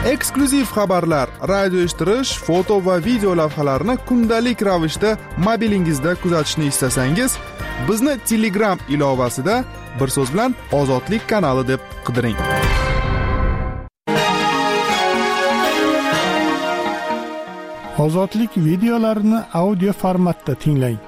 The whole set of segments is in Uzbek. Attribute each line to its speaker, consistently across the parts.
Speaker 1: Eksklyuziv xabarlar, radio eshittirish, foto va video lavhalarni kundalik ravishda mobilingizda kuzatishni istasangiz, bizni Telegram ilovasida bir so'z bilan Ozodlik kanali deb qidiring.
Speaker 2: Ozodlik videolarini audio formatda tinglang.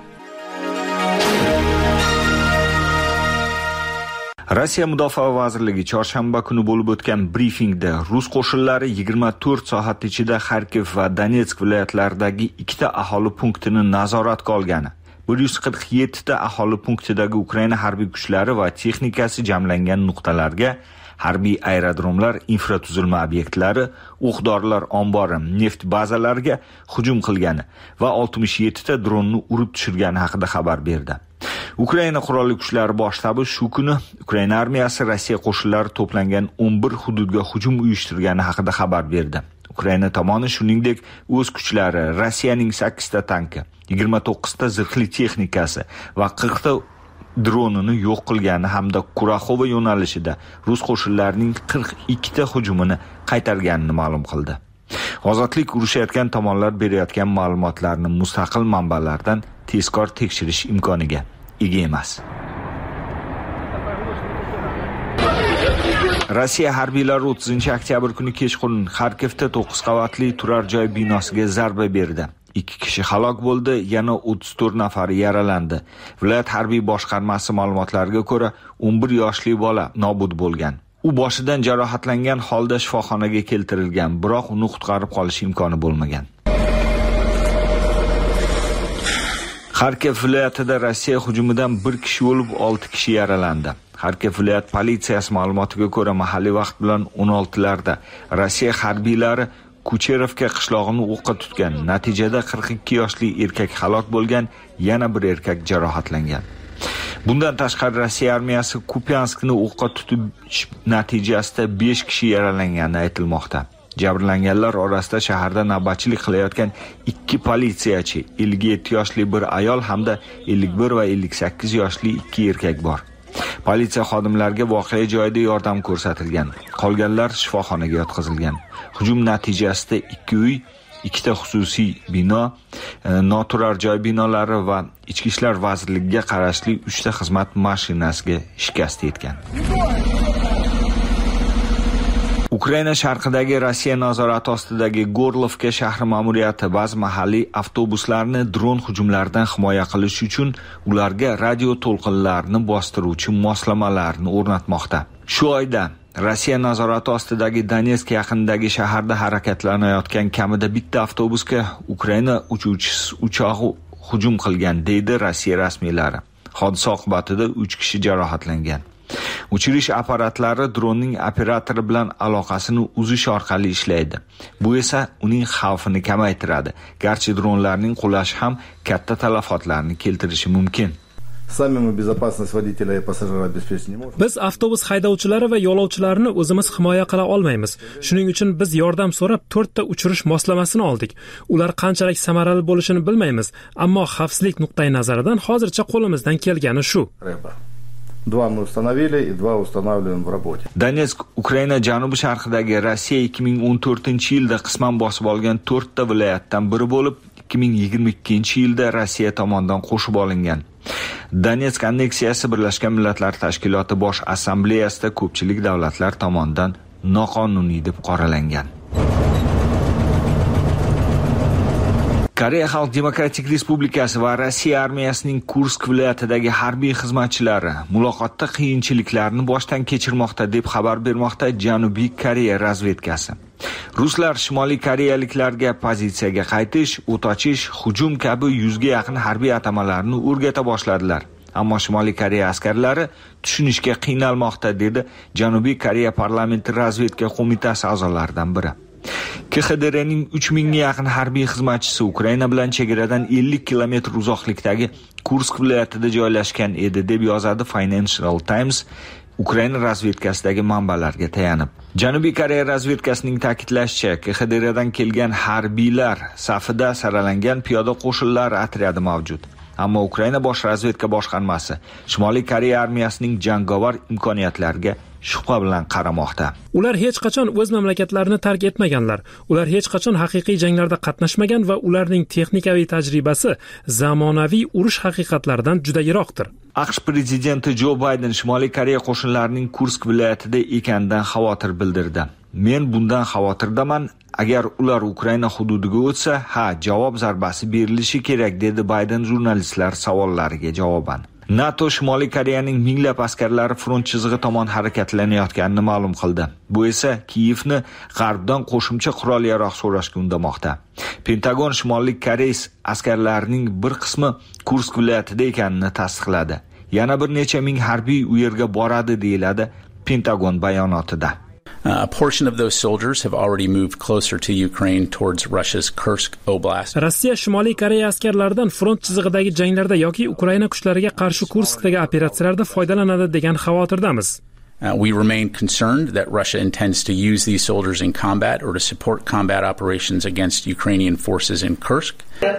Speaker 3: Rossiya Mudofaa vazirligi chorshanba kuni bo'lib o'tgan brifingda rus qo'shinlari 24 soat ichida Xarkiv va Donetsk viloyatlaridagi ikkita aholi punktini nazoratga olgani, 147 ta aholi punktidagi Ukraina harbiy kuchlari va texnikasi jamlangan nuqtalarga, harbiy aerodromlar, infratuzilma obyektlari, o'q-dorilar ombori, neft bazalariga hujum qilgani va 67 ta dronni urib tushirgani haqida xabar berdi. Ukraina qurolli kuchlari bosh shtabi shu kuni Ukraina armiyasi Rossiya qo'shinlari to'plangan 11 hududga hujum uyushtirgani haqida xabar berdi. Ukraina tomoni shuningdek o'z kuchlari Rossiyaning 8 ta tanki, 29 ta zirhli texnikasi va 40 ta dronini yo'q qilgani hamda Kuraxova yo'nalishida rus qo'shinlarining 42 ta hujumini qaytarganini ma'lum qildi. Ozodlik urushayotgan tomonlar berayotgan ma'lumotlarni mustaqil manbalardan tezkor tekshirish imkoniga ega emas. Rossiya harbiylari 30-oktyabr kuni kechqurun Xarkivda 9 qavatli turar joy binosiga zarba berdi. 2 kishi halok bo'ldi, yana 34 nafari yaralandi. Viloyat harbiy boshqarmasi ma'lumotlariga ko'ra, 11 yoshli bola nobud bo'lgan. U boshidan jarohatlangan holda shifoxonaga keltirilgan, biroq uni qutqarib qolish imkoni bo'lmagan. Xarkiv viloyatida Rossiya hujumidan 1 kishi o'lib, 6 kishi yaralandi. Xarkiv viloyat politsiyasi ma'lumotiga ko'ra, mahalliy vaqt bilan 16larda Rossiya harbiylari Kucherovka qishlog'ini o'qqa tutgan. Natijada 42 yoshli erkak halok bo'lgan, yana bir erkak jarohatlangan. Bundan tashqari Rossiya armiyasi Kupyanskni o'qqa tutish natijasida 5 kishi yaralangani aytilmoqda. Jabrlanganlar orasida shaharda navbatchilik qilayotgan 2 politsiyachi, 57 yoshli bir ayol hamda 51 va 58 yoshli 2 erkak bor. Politsiya xodimlariga voqea joyida yordam ko'rsatilgan. Qolganlar shifoxonaga yotqizilgan. Hujum natijasida 2 uy, 2 ta xususiy bino, noturar joy binolari va Ichki ishlar vazirligiga qarashli 3 ta xizmat mashinasiga shikast yetgan. Ukraina sharqidagi Rossiya nazorati ostidagi Gorlovka shahri ma'muriyati ba'zi mahalliy avtobuslarni dron hujumlaridan himoya qilish uchun ularga radio to'lqinlarni bostiruvchi moslamalarni o'rnatmoqda. Shu oyda Rossiya nazorati ostidagi Donetsk yaqinidagi shaharda harakatlanayotgan kamida bitta avtobusga Ukraina uchog'i hujum qilgan, deydi Rossiya rasmiylari. Hodisa oqibatida 3 kishi jarohatlangan. Uchirish apparatlari dronning operatori bilan aloqasini uzish orqali ishlaydi. Bu esa uning xavfini kamaytiradi. Garchi dronlarning qulashi ham katta talafotlarni keltirishi mumkin.
Speaker 4: Biz avtobus haydovchilari va yo'lovchilarini o'zimiz himoya qila olmaymiz. Shuning uchun biz yordam so'rab 4 ta uchirish moslamasini oldik. Ular qanchalik samarali bo'lishini bilmaymiz, ammo xavfsizlik nuqtai nazaridan hozircha qo'limizdan kelgani shu.
Speaker 5: 2 мы установили и 2 устанавливаем в работе.
Speaker 3: Donetsk Ukraina janubi-sharqidagi Rossiya 2014-yilda qisman bosib olgan 4 ta viloyatdan biri bo'lib, 2022-yilda Rossiya tomonidan qo'shib olingan. Donetsk anneksiyasi Birlashgan Millatlar Tashkiloti Bosh Assambleyasida ko'pchilik davlatlar tomonidan noqonuniy deb qoralangan. Koreya Xalq Demokratik Respublikasi va Rossiya armiyasining Kursk viloyatidagi harbiy xizmatchilari muloqotda qiyinchiliklarni boshdan kechirmoqda deb xabar bermoqda Janubiy Koreya razvedkasi. Ruslar Shimoliy koreyaliklarga pozitsiyaga qaytish, o't ochish, hujum kabi 100 ga yaqin harbiy atamalarni o'rgata boshladilar. Ammo Shimoliy Koreya askarlari tushunishga qiynalmoqda, dedi Janubiy Koreya parlamenti razvedka qo'mitasi a'zolaridan biri. KXDRning 3000 ga yaqin harbiy xizmatchisi Ukraina bilan chegaradan 50 kilometr uzoqlikdagi Kursk viloyatida joylashgan edi, deb yozadi Financial Times Ukraina razvedkasidagi manbalarga tayanib. Janubiy Koreya razvedkasining ta'kidlashicha, KXDRdan kelgan harbiylar safida saralangan piyoda qo'shinlar otryadi mavjud. Ammo Ukraina bosh razvedka boshqarmasi Shimoliy Koreya armiyasining jangovar imkoniyatlariga shubha bilan qaramoqda.
Speaker 4: Ular hech qachon o'z mamlakatlarini tark etmaganlar. Ular hech qachon haqiqiy janglarda qatnashmagan va ularning texnikaviy tajribasi zamonaviy urush haqiqatlaridan juda yiroqdir.
Speaker 3: AQSh prezidenti Jo Bayden Shimoliy Koreya qo'shinlarining Kursk viloyatida ekanidan xavotir bildirdi. Men bundan xavotirdaman. Agar ular Ukraina hududiga o'tsa, javob zarbasi berilishi kerak, dedi Bayden jurnalistlar savollariga javoban. NATO Shimoliy Koreyaning minglab askarlari front chizig'i tomon harakatlanayotganini ma'lum qildi. Bu esa Kiyevni g'arbdan qo'shimcha qurol-yarog' so'rashga undamoqda. Pentagon Shimoliy Koreya askarlarining bir qismi Kursk viloyatida ekanini tasdiqladi. Yana bir necha ming harbiy u yerga boradi, deyiladi Pentagon bayonotida.
Speaker 6: A portion of those soldiers have already moved closer to Ukraine towards Russia's Kursk Oblast.
Speaker 4: Rossiya Shimoliy Koreya askarlaridan front chizig'idagi janglarda yoki Ukraina kuchlariga qarshi Kurskdagi operatsiyalarda foydalanadi degan xavotirdamiz.
Speaker 6: We remain concerned that Russia intends to use these soldiers in combat or to support combat operations against Ukrainian forces in Kursk.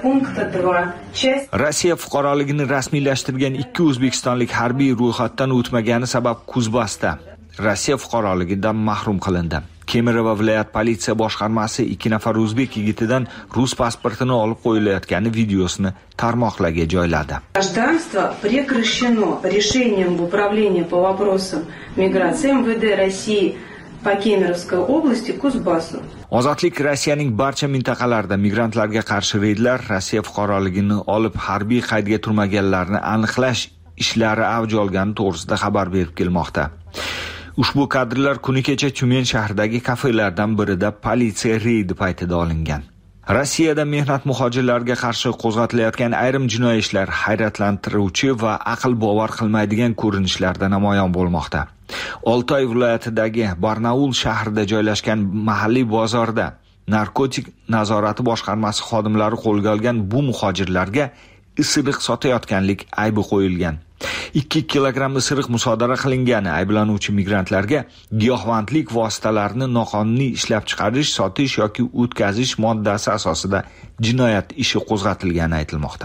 Speaker 3: Rossiya fuqaroligini rasmiylashtirgan 2 o'zbekistonlik harbiy ro'yxatdan o'tmagani sabab Kuzbasda Rossiya fuqaroligidan mahrum qilindi. Kemerovo viloyat politsiya boshqarmasi 2 nafar o'zbek yigitidan rus pasportini olib qo'yilayotgani videosini tarmoqlarga joyladi.
Speaker 7: Гражданство прекращено решением в управлении по вопросам миграции МВД России по Кемеровской области Кузбассу.
Speaker 3: Ozodlik Rossiyaning barcha mintaqalarida migrantlarga qarshi reydlar, Rossiya fuqaroligini olib harbiy qaydga turmaganlarni aniqlash ishlari avj olgani to'g'risida xabar berib kelmoqda. Ushbu kadrlar kuni kecha Tyumen shahridagi kafelardan birida politsiya reydi paytida olingan. Rossiyada mehnat muhojirlarga qarshi qo'zg'atilayotgan ayrim jinoiy ishlar hayratlantiruvchi va aql bovar qilmaydigan ko'rinishlarda namoyon bo'lmoqda. Oltoy viloyatidagi Barnaul shahrida joylashgan mahalliy bozorda narkotik nazorati boshqarmasi xodimlari qo'lga olgan bu muhojirlarga isiriq sotayotganlik aybi qo'yilgan. 2 kilogramm isiriq musodara qilingani ayblanuvchi migrantlarga giyohvandlik vositalarini noqonuniy ishlab chiqarish, sotish yoki o'tkazish moddasi asosida jinoyat ishi qo'zg'atilgani aytilmoqda.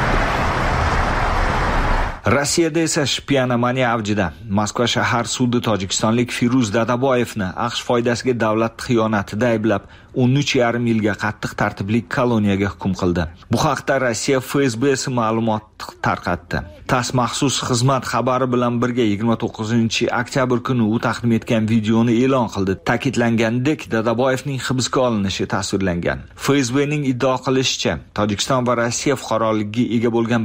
Speaker 3: Rossiyada esa shpionomaniya avjida. Moskva shahar sudi tojikistonlik Firuz Dadaboyevni AQSh foydasiga davlat xiyonatida ayblab 13,5 yilga qattiq tartibli koloniyaga hukm qildi. Bu haqda Rossiya FSBsi ma'lumot tarqatdi. TASS maxsus xizmat xabari bilan birga 29-oktyabr kuni u taqdim etgan videoni e'lon qildi. Ta'kidlanganidek, Dadaboyevning hibsga olinishi tasvirlangan. FSBning iddio qilishicha, Tojikiston va Rossiya fuqaroligiga ega bo'lgan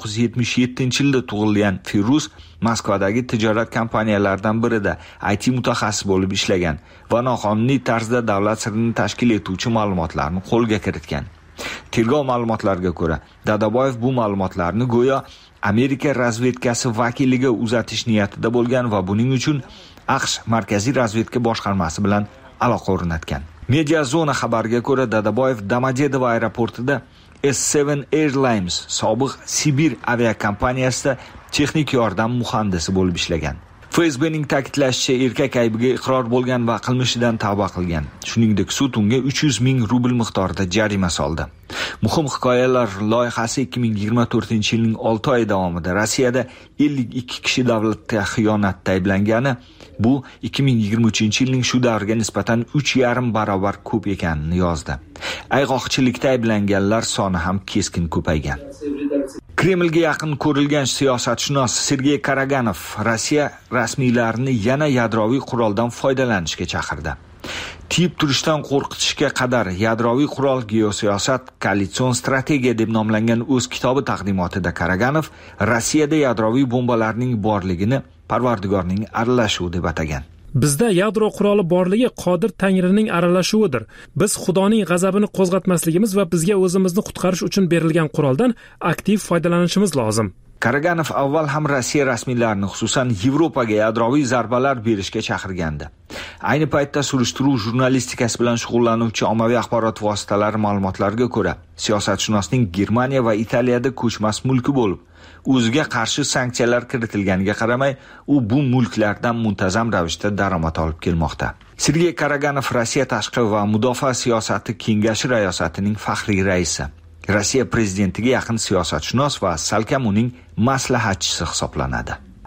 Speaker 3: 1977-yilda tug'ilgan Firuz Moskvadagi tijorat kompaniyalaridan birida IT mutaxassis bo'lib ishlagan va noqonuniy tarzda davlat sirini tashkil etuvchi ma'lumotlarni qo'lga kiritgan. Tergov ma'lumotlariga ko'ra, Dadaboyev bu ma'lumotlarni go'yo Amerika razvedkasi vakiliga uzatish niyatida bo'lgan va buning uchun AQSh Markaziy razvedka boshqarmasi bilan aloqa o'rnatgan. Media Zona xabariga ko'ra, Dadaboyev Domodedovo aeroportida S7 Airlines sobiq Sibir aviakompaniyasida texnik yordam muhandisi bo'lib ishlagan. FSBning ta'kidlashicha, erkak aybiga iqror bo'lgan va qilmishidan tavba qilgan. Shuningdek, sud unga 300 ming rubl miqdorida jarima soldi. Muhim hikoyalar loyihasi 2024-yilning 6 oyi davomida Rossiyada 52 kishi davlatga xiyonatda ayblangani, bu 2023-yilning shu davriga nisbatan 3,5 barobar ko'p ekanini yozdi. Ayg'oqchilikda ayblanganlar soni ham keskin ko'paygan. Kremlga yaqin ko'rilgan siyosatshunos Sergey Karaganov Rossiya rasmiylarini yana yadroviy quroldan foydalanishga chaqirdi. Tiyib turishdan qo'rqitishga qadar yadroviy qurol, geosiyosat, koalitsion strategiya deb nomlangan o'z kitobi taqdimotida Karaganov Rossiyada yadroviy bombalarning borligini Parvardigorning aralashuvi deb atagan.
Speaker 4: Bizda yadro quroli borligi Qodir Tangrining aralashuvidir. Biz Xudoning g'azabini qo'zg'atmasligimiz va bizga o'zimizni qutqarish uchun berilgan quroldan aktiv foydalanishimiz lozim.
Speaker 3: Karaganov avval ham Rossiya rasmiylarini, xususan Yevropaga yadroviy zarbalar berishga chaqirgandi. Ayni paytda surishtiruv jurnalistikasi bilan shug'ullanuvchi ommaviy axborot vositalari ma'lumotlariga ko'ra, siyosatshunosning Germaniya va Italiyada ko'chmas mulki bo'lib, o'ziga qarshi sanksiyalar kiritilganiga qaramay, u bu mulklardan muntazam ravishda daromad olib kelmoqda. Sergey Karaganov Rossiya tashqi va mudofaa siyosati kengashi rayosatining faxriy raisi. Rossiya prezidentiga yaqin siyosatshunos va salkam uning maslahatchisi hisoblanadi.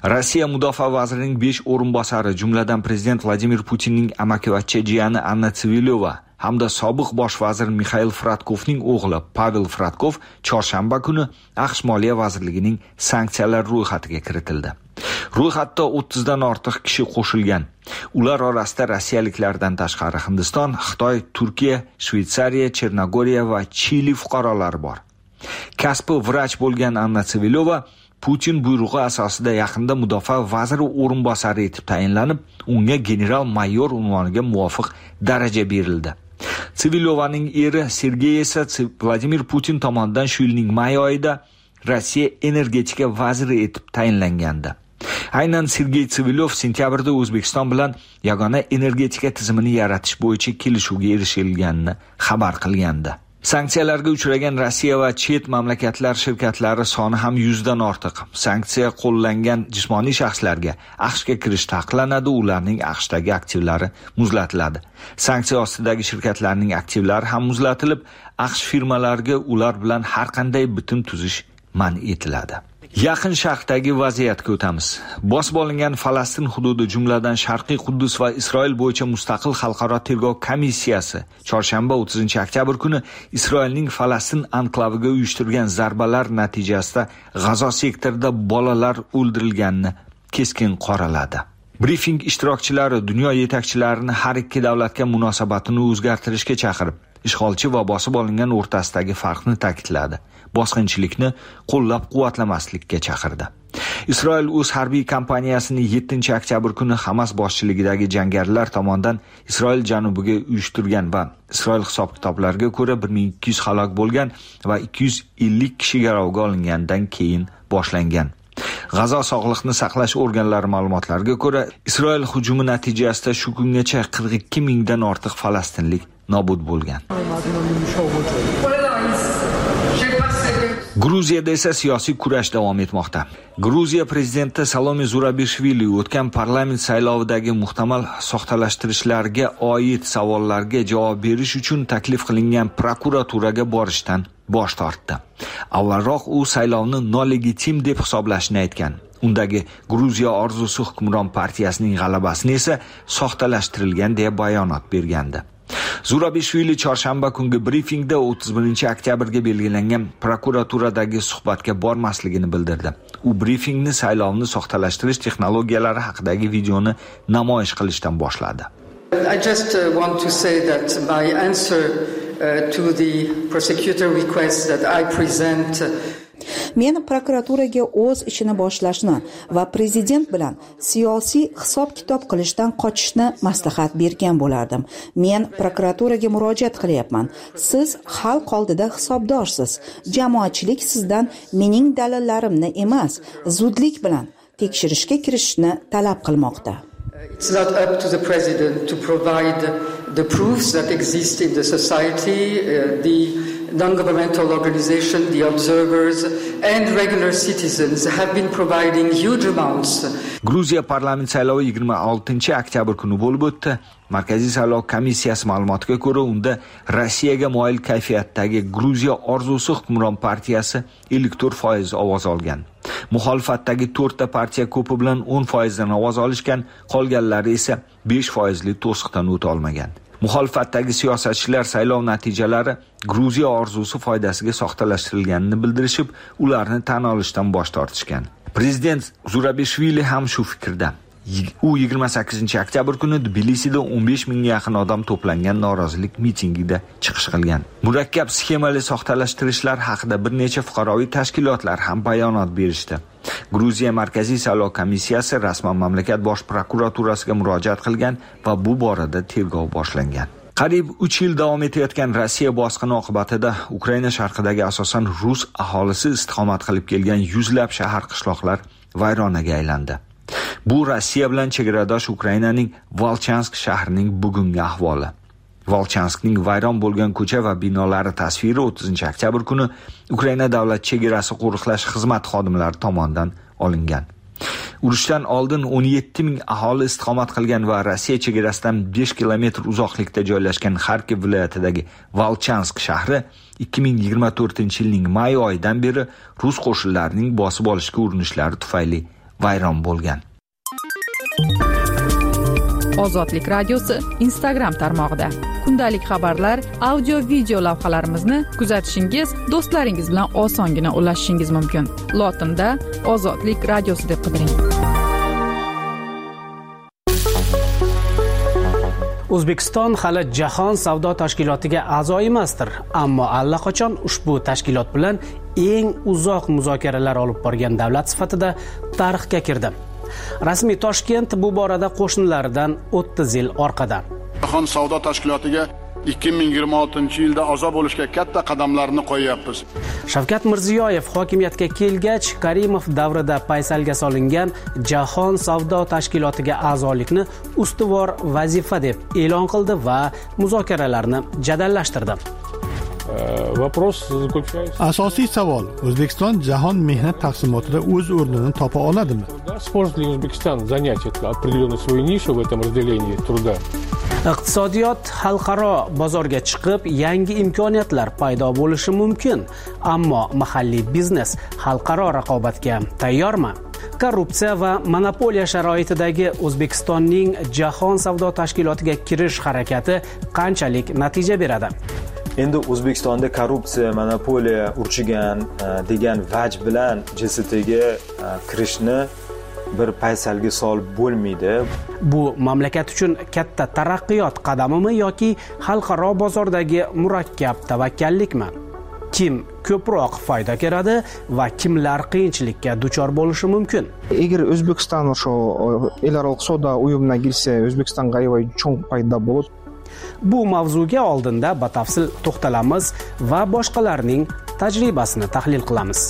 Speaker 3: Rossiya mudofaa vazirining 5 o'rinbosari, jumladan prezident Vladimir Putinning amakivachcha jiyani Anna Tsivilyova hamda sobiq bosh vazir Mixail Fradkovning o'g'li Pavel Fradkov chorshanba kuni AQSh Moliya vazirligining sanksiyalar ro'yxatiga kiritildi. Ro'yxatda 30 dan ortiq kishi qo'shilgan. Ular orasida rossiyaliklardan tashqari Hindiston, Xitoy, Turkiya, Shveysariya, Chernogoriya va Chili fuqarolari bor. Kasbi vrach bo'lgan Anna Tsivilyova Putin buyrug'i asosida yaqinda mudofaa vaziri o'rinbosari etib tayinlanib, unga general-mayor unvoniga muvofiq daraja berildi. Tsivilyovaning eri Sergey esa Vladimir Putin tomonidan shu yilning may oyida Rossiya energetika vaziri etib tayinlangandi. Aynan Sergey Tsivilyov sentyabrda O'zbekiston bilan yagona energetika tizimini yaratish bo'yicha kelishuvga erishilganini xabar qilgandi. Sanksiyalarga uchragan Rossiya va chet mamlakatlar shirkatlari soni ham 100 dan ortiq. Sanksiya qo'llangan jismoniy shaxslarga AQShga kirish taqiqlanadi, ularning AQShdagi aktivlari muzlatiladi. Sanksiya ostidagi shirkatlarning aktivlari ham muzlatilib, AQSh firmalariga ular bilan har qanday bitim tuzish man etiladi. Yaqin Sharqdagi vaziyatga o'tamiz. Bosib olingan Falastin hududi, jumladan Sharqiy Quddus va Isroil bo'yicha mustaqil xalqaro tergov komissiyasi chorshanba 30-oktyabr kuni Isroilning Falastin anklaviga uyushtirgan zarbalar natijasida G'azo sektorida bolalar o'ldirilganini keskin qoraladi. Brifing ishtirokchilari dunyo yetakchilarini har ikki davlatga munosabatini o'zgartirishga chaqirib, ishg'olchi va bosib olingan o'rtasidagi farqni ta'kidladi. Bosqinchilikni qo'llab-quvvatlamaslikka chaqirdi. Isroil o'z harbiy kampaniyasini 7-oktyabr kuni Hamas boshchiligidagi jangarilar tomonidan Isroil janubiga uyushtirgan va Isroil hisob-kitoblariga ko'ra 1200 halok bo'lgan va 250 kishi garovga olingandan keyin boshlangan. G'azo sog'liqni saqlash organlari ma'lumotlariga ko'ra, Isroil hujumi natijasida shu kungacha 42 mingdan ortiq falastinlik nobud bo'lgan. Gruziyada esa siyosiy kurash davom etmoqda. Gruziya prezidenti Salome Zurabishvili o'tgan parlament saylovidagi muhtamal soxtalashtirishlarga oid savollarga javob berish uchun taklif qilingan prokuraturaga borishdan bosh tortdi. Avvalroq u saylovni nolegitim deb hisoblashini aytgan. Undagi Gruziya orzusi hukmron partiyasining g'alabasini esa soxtalashtirilgan deya bayonot bergandi. Zurabishvili chorshanba kungi brifingda 31-oktyabrga belgilangan prokuraturadagi suhbatga bormasligini bildirdi. U brifingni saylovni soxtalashtirish texnologiyalari haqidagi videoni namoyish qilishdan boshladi.
Speaker 8: I just want to say that my answer to the prosecutor request that I present
Speaker 9: Men prokuraturaga o'z ishini boshlashni va prezident bilan siyosiy hisob-kitob qilishdan qochishni maslahat bergan bo'lardim. Men prokuraturaga murojaat qilyapman. Siz xalq oldida hisobdorsiz. Jamoatchilik sizdan mening dalillarimni emas, zudlik bilan tekshirishga kirishni talab qilmoqda.
Speaker 8: It's not up to the president to provide the proofs that exist in the society, the non-governmental organization, the observers and regular citizens have been providing huge amounts.
Speaker 3: Gruziya parlament saylovi 26-oktyabr kuni bo'lib o'tdi. Markaziy saylov komissiyasi ma'lumotiga ko'ra, unda Rossiyaga moyil kayfiyatdagi Gruziya orzusi hukmron partiyasi 54% ovoz olgan. Muxolifatdagi 4 ta partiya ko'pi bilan 10% dan ovoz olishgan, qolganlari esa 5% to'siqdan o'ta olmagan. Muxolifatdagi siyosatchilar saylov natijalari Gruziya orzusi foydasiga soxtalashtirilganini bildirishib, ularni tan olishdan bosh tortishgan. Prezident Zurabishvili ham shu fikrda. U 28-oktyabr kuni Tbilisida 15 mingga yaqin odam to'plangan norozilik mitingida chiqish qilgan. Murakkab sxemali soxtalashtirishlar haqida bir necha fuqaroviy tashkilotlar ham bayonot berishdi. Gruziya Markaziy saylov komissiyasi rasman mamlakat bosh prokuraturasiga murojaat qilgan va bu borada tergov boshlangan. Qariyb 3 yil davom etayotgan Rossiya bosqini oqibatida Ukraina sharqidagi asosan rus aholisi istiqomat qilib kelgan yuzlab shahar qishloqlar vayronaga aylandi. Bu Rossiya bilan chegaradosh Ukrainaning Volchansk shahrining bugungi ahvoli. Volchanskning vayron bo'lgan ko'cha va binolari tasviri 30-oktyabr kuni Ukraina davlat chegarasi qo'riqlash xizmati xodimlari tomonidan olingan. Urushdan oldin 17 ming aholi istiqomat qilgan va Rossiya chegarasidan 5 kilometr uzoqlikda joylashgan Xarkiv viloyatidagi Volchansk shahri 2024-yilning may oyidan beri rus qo'shinlarining bosib olishga urinishlari tufayli vayron bo'lgan.
Speaker 10: Ozodlik radiosi Instagram tarmog'ida kundalik xabarlar, audio, video lavhalarimizni kuzatishingiz, do'stlaringiz bilan osongina ulashishingiz mumkin. Lotinda Ozodlik radiosi deb qidiring.
Speaker 11: O'zbekiston hali Jahon savdo tashkilotiga a'zo emasdir, ammo allaqachon ushbu tashkilot bilan eng uzoq muzokaralar olib borgan davlat sifatida tarixga kirdi. Rasmiy Toshkent bu borada qo'shnilaridan 30 yil orqada.
Speaker 12: Jahon savdo tashkilotiga 2026-yilda a'zo bo'lishga katta qadamlarni qo'yyapmiz.
Speaker 11: Shavkat Mirziyoyev hokimiyatga kelgach, Karimov davrida paysalga solingan Jahon savdo tashkilotiga a'zolikni ustuvor vazifa deb e'lon qildi va muzokaralarni jadallashtirdi.
Speaker 2: Asosiy savol: O'zbekiston jahon mehnat taqsimotida o'z o'rnini topa oladimi?
Speaker 13: Сможет ли Узбекистан занять определенную свою нишу в этом разделении труда?
Speaker 11: Iqtisodiyot xalqaro bozorga chiqib, yangi imkoniyatlar paydo bo'lishi mumkin, ammo mahalliy biznes xalqaro raqobatga tayyormi? Korrupsiya va monopoliya sharoitidagi O'zbekistonning Jahon savdo tashkilotiga kirish harakati qanchalik natija beradi?
Speaker 14: Endi O'zbekistonda korrupsiya, monopoliya urchigan degan vaj bilan JSTga kirishni bir paysalga solib bo'lmaydi.
Speaker 11: Bu mamlakat uchun katta taraqqiyot qadamimi yoki xalqaro bozordagi murakkab tavakkallikmi? Kim ko'proq foyda ko'radi va kimlar qiyinchilikka duchor bo'lishi mumkin?
Speaker 15: Agar O'zbekiston shu elararo savdo uyumiga kirsa, O'zbekistonga cho'ng foyda bo'ladi.
Speaker 11: Bu mavzuga oldinda batafsil to'xtalamiz va boshqalarning tajribasini tahlil qilamiz.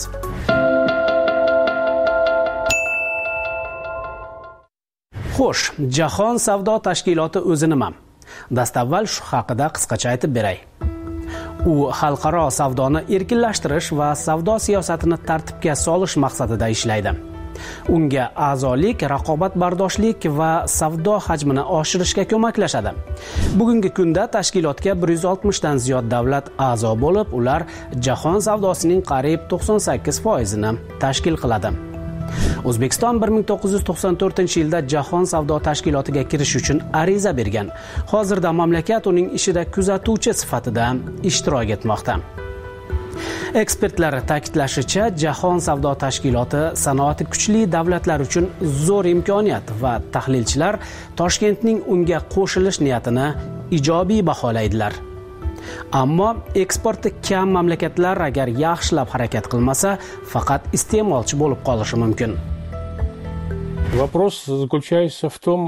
Speaker 11: Xo'sh, Jahon savdo tashkiloti o'zi nima? Dastavval shu haqida qisqacha aytib beray. U xalqaro savdoni erkinlashtirish va savdo siyosatini tartibga solish maqsadida ishlaydi. Unga a'zolik, raqobatbardoshlik va savdo hajmini oshirishga ko'maklashadi. Bugungi kunda tashkilotga 160 dan ziyod davlat a'zo bo'lib, ular jahon savdosining qariyb 98%ni tashkil qiladi. O'zbekiston 1994-yilda Jahon savdo tashkilotiga kirish uchun ariza bergan. Hozirda mamlakat uning ishida kuzatuvchi sifatida ishtirok etmoqda. Ekspertlar ta'kidlashicha, Jahon savdo tashkiloti sanoati kuchli davlatlar uchun zo'r imkoniyat va tahlilchilar Toshkentning unga qo'shilish niyatini ijobiy baholaydilar. Ammo eksporti kam mamlakatlar agar yaxshilab harakat qilmasa, faqat iste'molchi bo'lib qolishi mumkin.
Speaker 13: Вопрос заключается в том,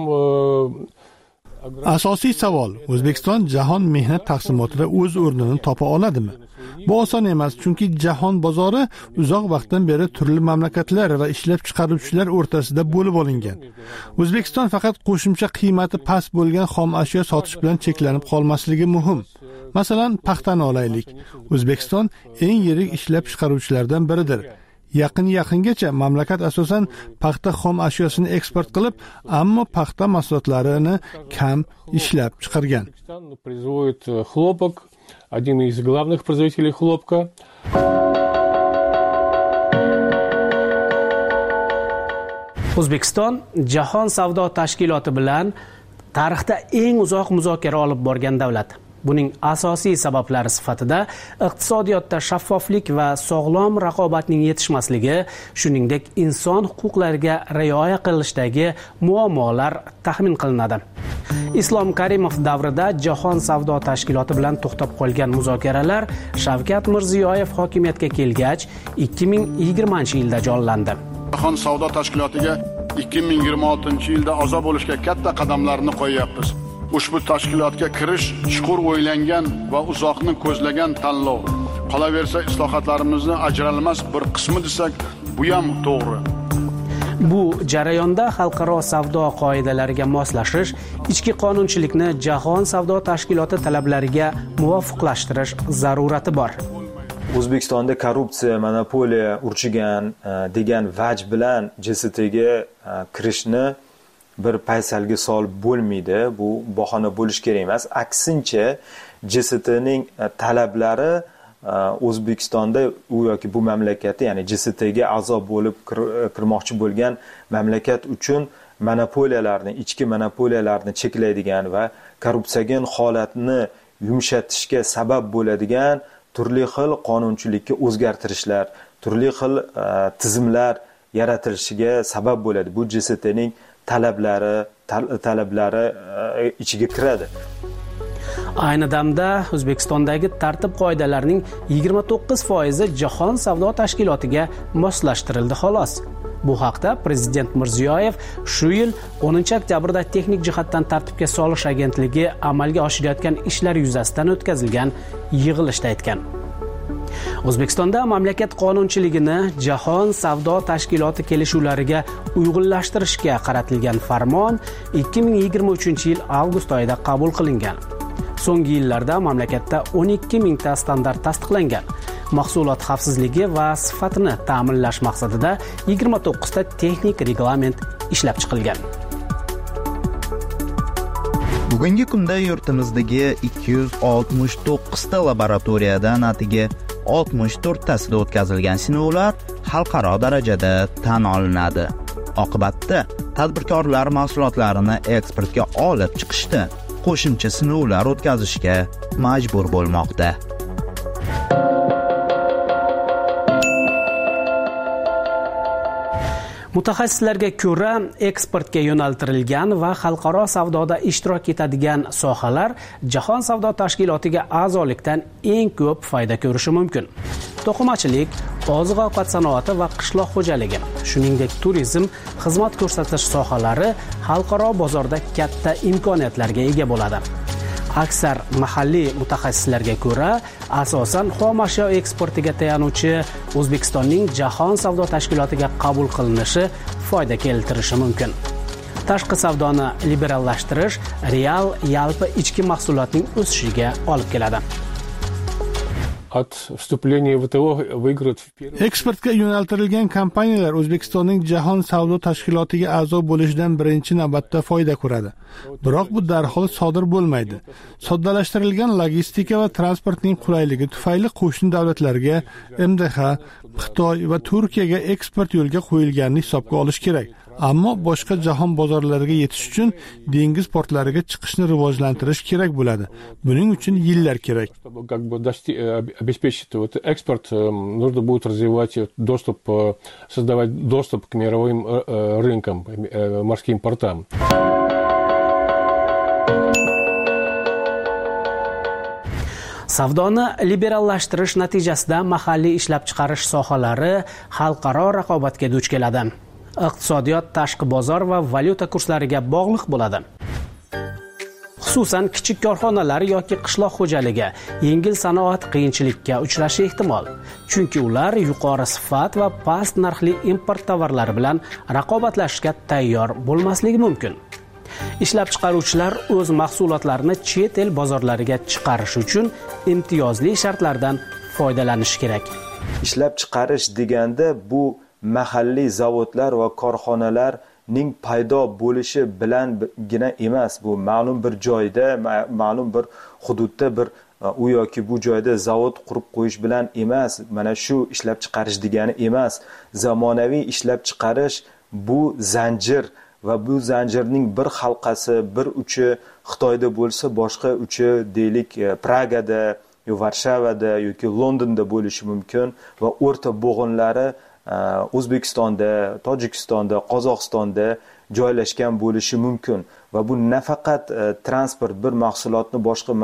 Speaker 2: asosiy savol: O'zbekiston jahon mehnat taqsimotida o'z o'rnini topa oladimi? Bu oson emas, chunki jahon bozori uzoq vaqtdan beri turli mamlakatlar va ishlab chiqaruvchilar o'rtasida bo'lib olingan. O'zbekiston faqat qo'shimcha qiymati past bo'lgan xom ashyo sotish bilan cheklanib qolmasligi muhim. Masalan, paxtani olaylik. O'zbekiston eng yirik ishlab chiqaruvchilardan biridir. Yaqingacha mamlakat asosan paxta xom ashyosini eksport qilib, ammo paxta mahsulotlarini kam ishlab chiqargan.
Speaker 13: Производит хлопок, один из главных производителей хлопка.
Speaker 11: O'zbekiston Jahon savdo tashkiloti bilan tarixda eng uzoq muzokara olib borgan davlat. Buning asosiy sabablari sifatida iqtisodiyotda shaffoflik va sog'lom raqobatning yetishmasligi, shuningdek inson huquqlariga rioya qilishdagi muammolar taxmin qilinadi. Islom Karimov davrida Jahon savdo tashkiloti bilan to'xtab qolgan muzokaralar Shavkat Mirziyoyev hokimiyatga kelgach 2020-yilda jonlandi.
Speaker 12: Jahon savdo tashkilotiga 2026-yilda a'zo bo'lishga katta qadamlarni qo'yyapmiz. Ushbu tashkilotga kirish chuqur o'ylangan va uzoqni ko'zlagan tanlov. Qolaversa, islohotlarimizning ajralmas bir qismi desak, bu ham to'g'ri.
Speaker 11: Bu jarayonda xalqaro savdo qoidalariga moslashish, ichki qonunchilikni Jahon savdo tashkiloti talablariga muvofiqlashtirish zarurati bor.
Speaker 14: O'zbekistonda korrupsiya, monopoliya urchigan degan vaj bilan JSTga kirishni bir paysalga solib bo'lmaydi. Bu bahona bo'lish kerak emas. Aksincha, JSTning talablari O'zbekistonda u yoki bu mamlakatda, ya'ni JSTga a'zo bo'lib kirmoqchi bo'lgan mamlakat uchun monopoliyalarni, ichki monopoliyalarni cheklaydigan va korrupsiogen holatni yumshatishga sabab bo'ladigan turli xil qonunchilikka o'zgartirishlar, turli xil tizimlar yaratilishiga sabab bo'ladi. Bu JSTning talablari ichiga kiradi.
Speaker 11: Ayni damda O'zbekistondagi tartib qoidalarining 29% Jahon savdo tashkilotiga moslashtirildi xolos. Bu haqda Prezident Mirziyoyev shu yil 10-oktyabrda texnik jihatdan tartibga solish agentligi amalga oshirayotgan ishlar yuzasidan o'tkazilgan yig'ilishda aytgan. O'zbekistonda mamlakat qonunchiligini Jahon savdo tashkiloti kelishuvlariga uyg'unlashtirishga qaratilgan farmon 2023-yil avgust oyida qabul qilingan. So'nggi yillarda mamlakatda 12 mingta standart tasdiqlangan. Mahsulot xavfsizligi va sifatini ta'minlash maqsadida 29 ta texnik reglament ishlab chiqilgan.
Speaker 16: Bugungi kunda yurtimizdagi 269 ta laboratoriyadan atigi 64 tasida o'tkazilgan sinovlar xalqaro darajada tan olinadi. Oqibatda tadbirkorlar mahsulotlarini eksportga olib chiqishda qo'shimcha sinovlar o'tkazishga majbur bo'lmoqda.
Speaker 11: Mutaxassislarga ko'ra, eksportga yo'naltirilgan va xalqaro savdoda ishtirok etadigan sohalar Jahon savdo tashkilotiga a'zolikdan eng ko'p foyda ko'rishi mumkin. To'qimachilik, oziq-ovqat sanoati va qishloq xo'jaligi, shuningdek turizm, xizmat ko'rsatish sohalari xalqaro bozorda katta imkoniyatlarga ega bo'ladi. Aksar mahalliy mutaxassislarga ko'ra, asosan xom ashyo eksportiga tayanuvchi O'zbekistonning Jahon savdo tashkilotiga qabul qilinishi foyda keltirishi mumkin. Tashqi savdoni liberallashtirish real yalpi ichki mahsulotning o'sishiga olib keladi.
Speaker 13: От вступления в ВТО выиграют в первом...
Speaker 2: Eksportga yo'naltirilgan kompaniyalar O'zbekistonning Jahon savdo tashkilotiga a'zo bo'lishidan birinchi navbatda foyda ko'radi. Biroq bu darhol sodir bo'lmaydi. Soddalashtirilgan logistika va transportning qulayligi tufayli qo'shni davlatlarga, MDH, Xitoy va Turkiyaga eksport yo'lga qo'yilganini hisobga olish kerak. Ammo boshqa jahon bozorlariga yetish uchun dengiz portlariga chiqishni rivojlantirish kerak bo'ladi. Buning uchun yillar kerak.
Speaker 13: Как бы обеспечить экспорт, нужно будет развивать доступ, создавать доступ к мировым рынкам, морским портам.
Speaker 11: Savdoni liberallashtirish natijasida mahalliy ishlab chiqarish sohalari xalqaro raqobatga duch keladi. Iqtisodiyot tashqi bozor va valyuta kurslariga bog'liq bo'ladi. Xususan kichik korxonalar yoki qishloq xo'jaligi, yengil sanoat qiyinchilikka uchrashi ehtimol. Chunki ular yuqori sifat va past narxli import tovarlari bilan raqobatlashishga tayyor bo'lmasligi mumkin. Ishlab chiqaruvchilar o'z mahsulotlarini chet el bozorlariga chiqarish uchun imtiyozli shartlardan foydalanishi kerak.
Speaker 14: Ishlab chiqarish deganda bu mahalliy zavodlar va korxonalarning paydo bo'lishi bilangina emas. Bu ma'lum bir joyda, ma'lum bir hududda bir u yoki bu joyda zavod qurib qo'yish bilan emas. Mana shu ishlab chiqarish degani emas. Zamonaviy ishlab chiqarish bu zanjir va bu zanjirning bir halqasi, bir uchi Xitoyda bo'lsa, boshqa uchi deylik Pragada, Varshavada yoki Londonda bo'lishi mumkin va o'rta bo'g'inlari O'zbekistonda, Tojikistonda, Qozog'istonda joylashgan bo'lishi mumkin va bu nafaqat transport bir mahsulotni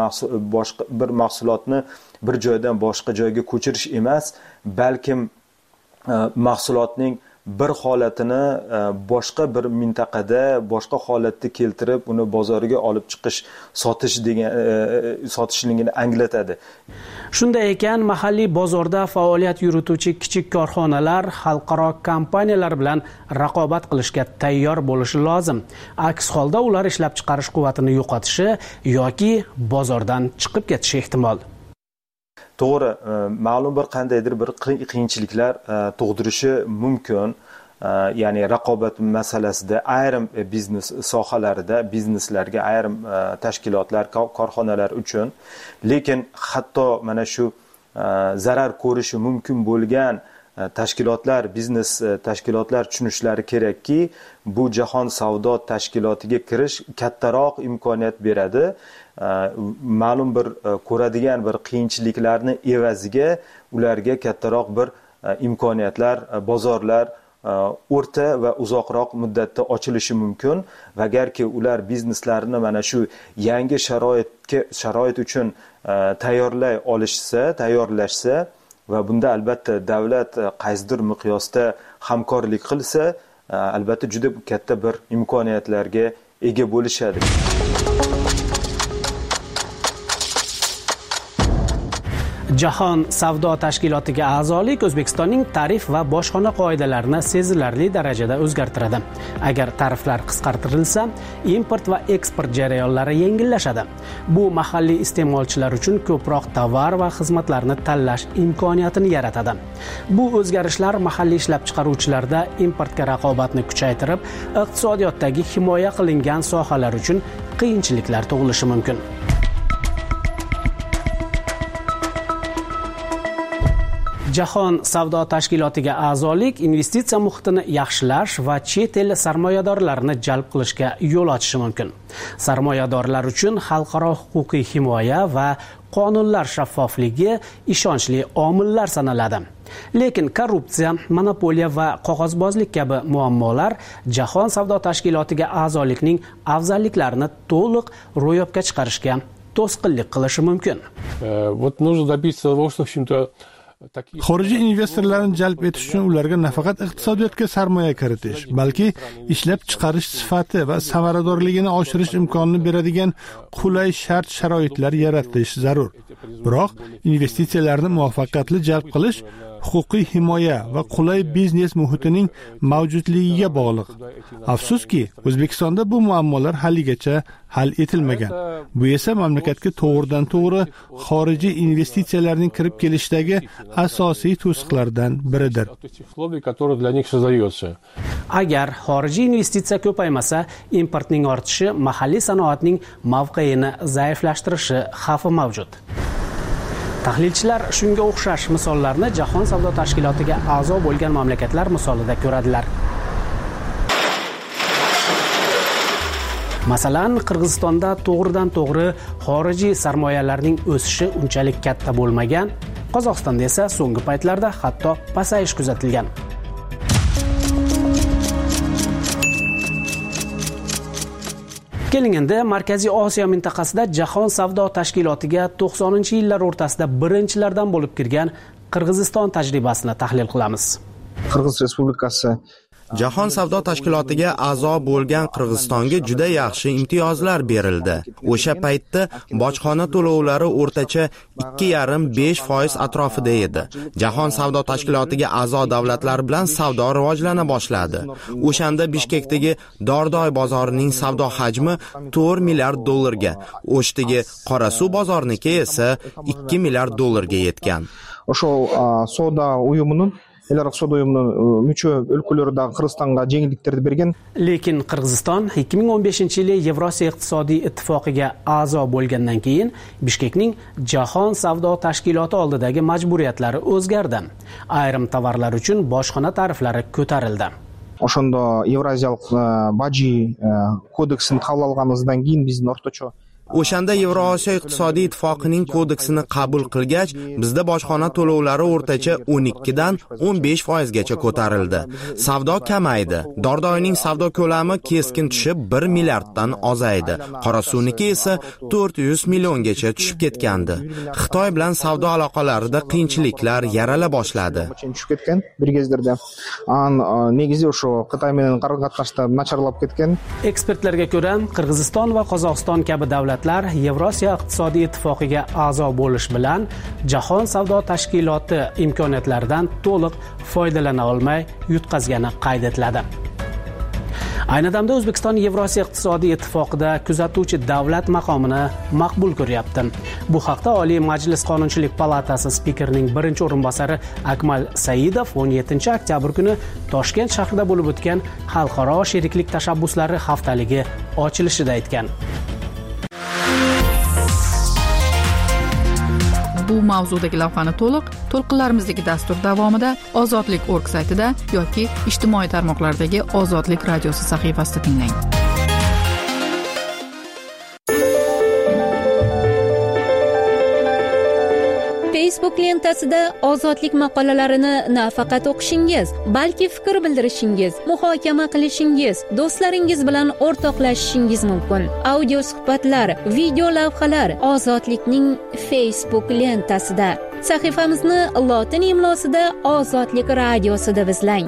Speaker 14: bir mahsulotni bir joydan boshqa joyga ko'chirish emas, balkim mahsulotning bir holatini boshqa bir mintaqada boshqa holatda keltirib uni bozoriga olib chiqish, sotishligini anglatadi.
Speaker 11: Shunday ekan, mahalliy bozorda faoliyat yurituvchi kichik korxonalar xalqaro kompaniyalar bilan raqobat qilishga tayyor bo'lishi lozim. Aks holda ular ishlab chiqarish quvvatini yo'qotishi yoki bozordan chiqib ketishi ehtimol.
Speaker 14: To'g'ri, ma'lum bir qandaydir bir qiyinchiliklar tug'dirishi mumkin. Ya'ni raqobat masalasida ayrim biznes sohalarida, bizneslarga, ayrim tashkilotlar, korxonalar uchun. Lekin hatto mana shu zarar ko'rishi mumkin bo'lgan tashkilotlar, biznes tashkilotlar tushunishlari kerakki, bu jahon savdo tashkilotiga kirish kattaroq imkoniyat beradi. Ma'lum bir ko'radigan bir qiyinchiliklarni evaziga ularga kattaroq bir imkoniyatlar, bozorlar o'rta va uzoqroq muddatda ochilishi mumkin. Va agarki ular bizneslarini mana shu yangi sharoit uchun tayyorlashsa va bunda albatta davlat qaysidir miqyosda hamkorlik qilsa, albatta juda katta bir imkoniyatlarga ega bo'lishadi.
Speaker 11: Jahon savdo tashkilotiga a'zolik O'zbekistonning tarif va bojxona qoidalarini sezilarli darajada o'zgartiradi. Agar tariflar qisqartirilsa, import va eksport jarayonlari yengillashadi. Bu mahalliy iste'molchilar uchun ko'proq tovar va xizmatlarni tanlash imkoniyatini yaratadi. Bu o'zgarishlar mahalliy ishlab chiqaruvchilarda importga raqobatni kuchaytirib, iqtisodiyotdagi himoya qilingan sohalar uchun qiyinchiliklar tug'ilishi mumkin. Jahon savdo tashkilotiga a'zolik investitsiya muhitini yaxshilash va chet el sarmoyadorlarini jalb qilishga yo'l ochishi mumkin. Sarmoyadorlar uchun xalqaro huquqiy himoya va qonunlar shaffofligi ishonchli omillar sanaladi. Lekin korrupsiya, monopoliya va qog'ozbozlik kabi muammolar Jahon savdo tashkilotiga a'zolikning afzalliklarini to'liq ro'yobga chiqarishga to'sqinlik qilishi mumkin.
Speaker 13: Вот нужно добиться того, что, в общем-то,
Speaker 2: xorijiy investorlarni jalb etish uchun ularga nafaqat iqtisodiyotga sarmoya kiritish, balki ishlab chiqarish sifati va samaradorligini oshirish imkonini beradigan qulay shart-sharoitlar yaratish zarur. Biroq investitsiyalarni muvaffaqiyatli jalb qilish huquqiy himoya va qulay biznes muhitining mavjudligiga bog'liq. Afsuski, O'zbekistonda bu muammolar haligacha hal etilmagan. Bu esa mamlakatga to'g'ridan-to'g'ri xorijiy investitsiyalarning kirib kelishdagi asosiy to'siqlardan biridir.
Speaker 11: Agar xorijiy investitsiya ko'paymasa, importning ortishi mahalliy sanoatning mavqeini zaiflashtirishi xavfi mavjud. Tahlilchilar shunga o'xshash misollarni Jahon savdo tashkilotiga a'zo bo'lgan mamlakatlar misolida ko'radilar. Masalan, Qirg'izistonda to'g'ridan-to'g'ri xorijiy sarmoyalarning o'sishi unchalik katta bo'lmagan, Qozog'istonda esa so'nggi paytlarda hatto pasayish kuzatilgan. Keling endi Markaziy Osiyo mintaqasida Jahon savdo tashkilotiga 90-yillar o'rtasida birinchilardan bo'lib kirgan Qirg'iziston tajribasini tahlil qilamiz.
Speaker 15: Qirg'iz Respublikasi
Speaker 17: Jahon savdo tashkilotiga a'zo bo'lgan Qirg'izistonga juda yaxshi imtiyozlar berildi. O'sha paytda bojxona to'lovlari o'rtacha 2,5% atrofida edi. Jahon savdo tashkilotiga a'zo davlatlar bilan savdo rivojlana boshladi. O'shanda Bishkekdagi Dordoy bozorining savdo hajmi 4 milliard dollarga, O'shdagi Qorasuv bozorniki esa 2 milliard dollarga yetgan.
Speaker 15: O'sha savdo uyumining müçü өлkөлөрдө Qirg'izistonga жеңилдиктерди берген.
Speaker 11: Lekin Qirg'iziston 2015-yili Yevrosiyo iqtisodiy ittifoqiga a'zo bo'lgandan keyin Bishkekning Jahon savdo tashkiloti oldidagi majburiyatlari o'zgardi. Ayrim tovarlar uchun bojxona tariflari ko'tarildi.
Speaker 15: Ошондо Евразиялык бажи кодексин кабыл алганыбыздан кийин биздин орточо
Speaker 17: O'shanda Yevrosiyo iqtisodiy ittifoqining kodeksini qabul qilgach, bizda bojxona to'lovlari o'rtacha 12 dan 15% gacha ko'tarildi. Savdo kamaydi. Dordoyning savdo ko'lami keskin tushib 1 milliarddan ozaydi. Qorasuvniki esa 400 milliongacha tushib ketgandi. Xitoy bilan savdo aloqalarida qiyinchiliklar yarala boshladi.
Speaker 15: Tushib ketgan bir kezderде. Негизи ошо Xitoy менен qaror-qatnashda nacharlab ketgan.
Speaker 11: Ekspertlarga ko'ra, Qirg'iziston va Qozog'iston kabi davlatlar Yevrosiyo iqtisodiy ittifoqiga a'zo bo'lish bilan Jahon savdo tashkiloti imkoniyatlaridan to'liq foydalana olmay yutqazgani qayd etiladi. Ayni damda O'zbekiston Yevrosiyo iqtisodiy ittifoqida kuzatuvchi davlat maqomini maqbul ko'ryapti. Bu haqda Oliy Majlis Qonunchilik palatasi spikerining birinchi o'rinbosari Akmal Saidov 17 oktyabr kuni Toshkent shahrida bo'lib o'tgan Xalqaro sheriklik tashabbuslari haftaligi ochilishida aytgan.
Speaker 10: Bu mavzudagi lavhani to'lqinlarimizdagi dastur davomida ozodlik.org saytida yoki ijtimoiy tarmoqlardagi Ozodlik radiosi sahifasida tinglang.
Speaker 18: Facebook lentasida ozodlik maqolalarini nafaqat o'qishingiz, balki fikr bildirishingiz, muhokama qilishingiz, do'stlaringiz bilan o'rtoqlashishingiz mumkin. Audio suhbatlar, video lavhalar Ozodlikning Facebook lentasida. Sahifamizni lotin imlosida Ozodlik radiosi deb izlang.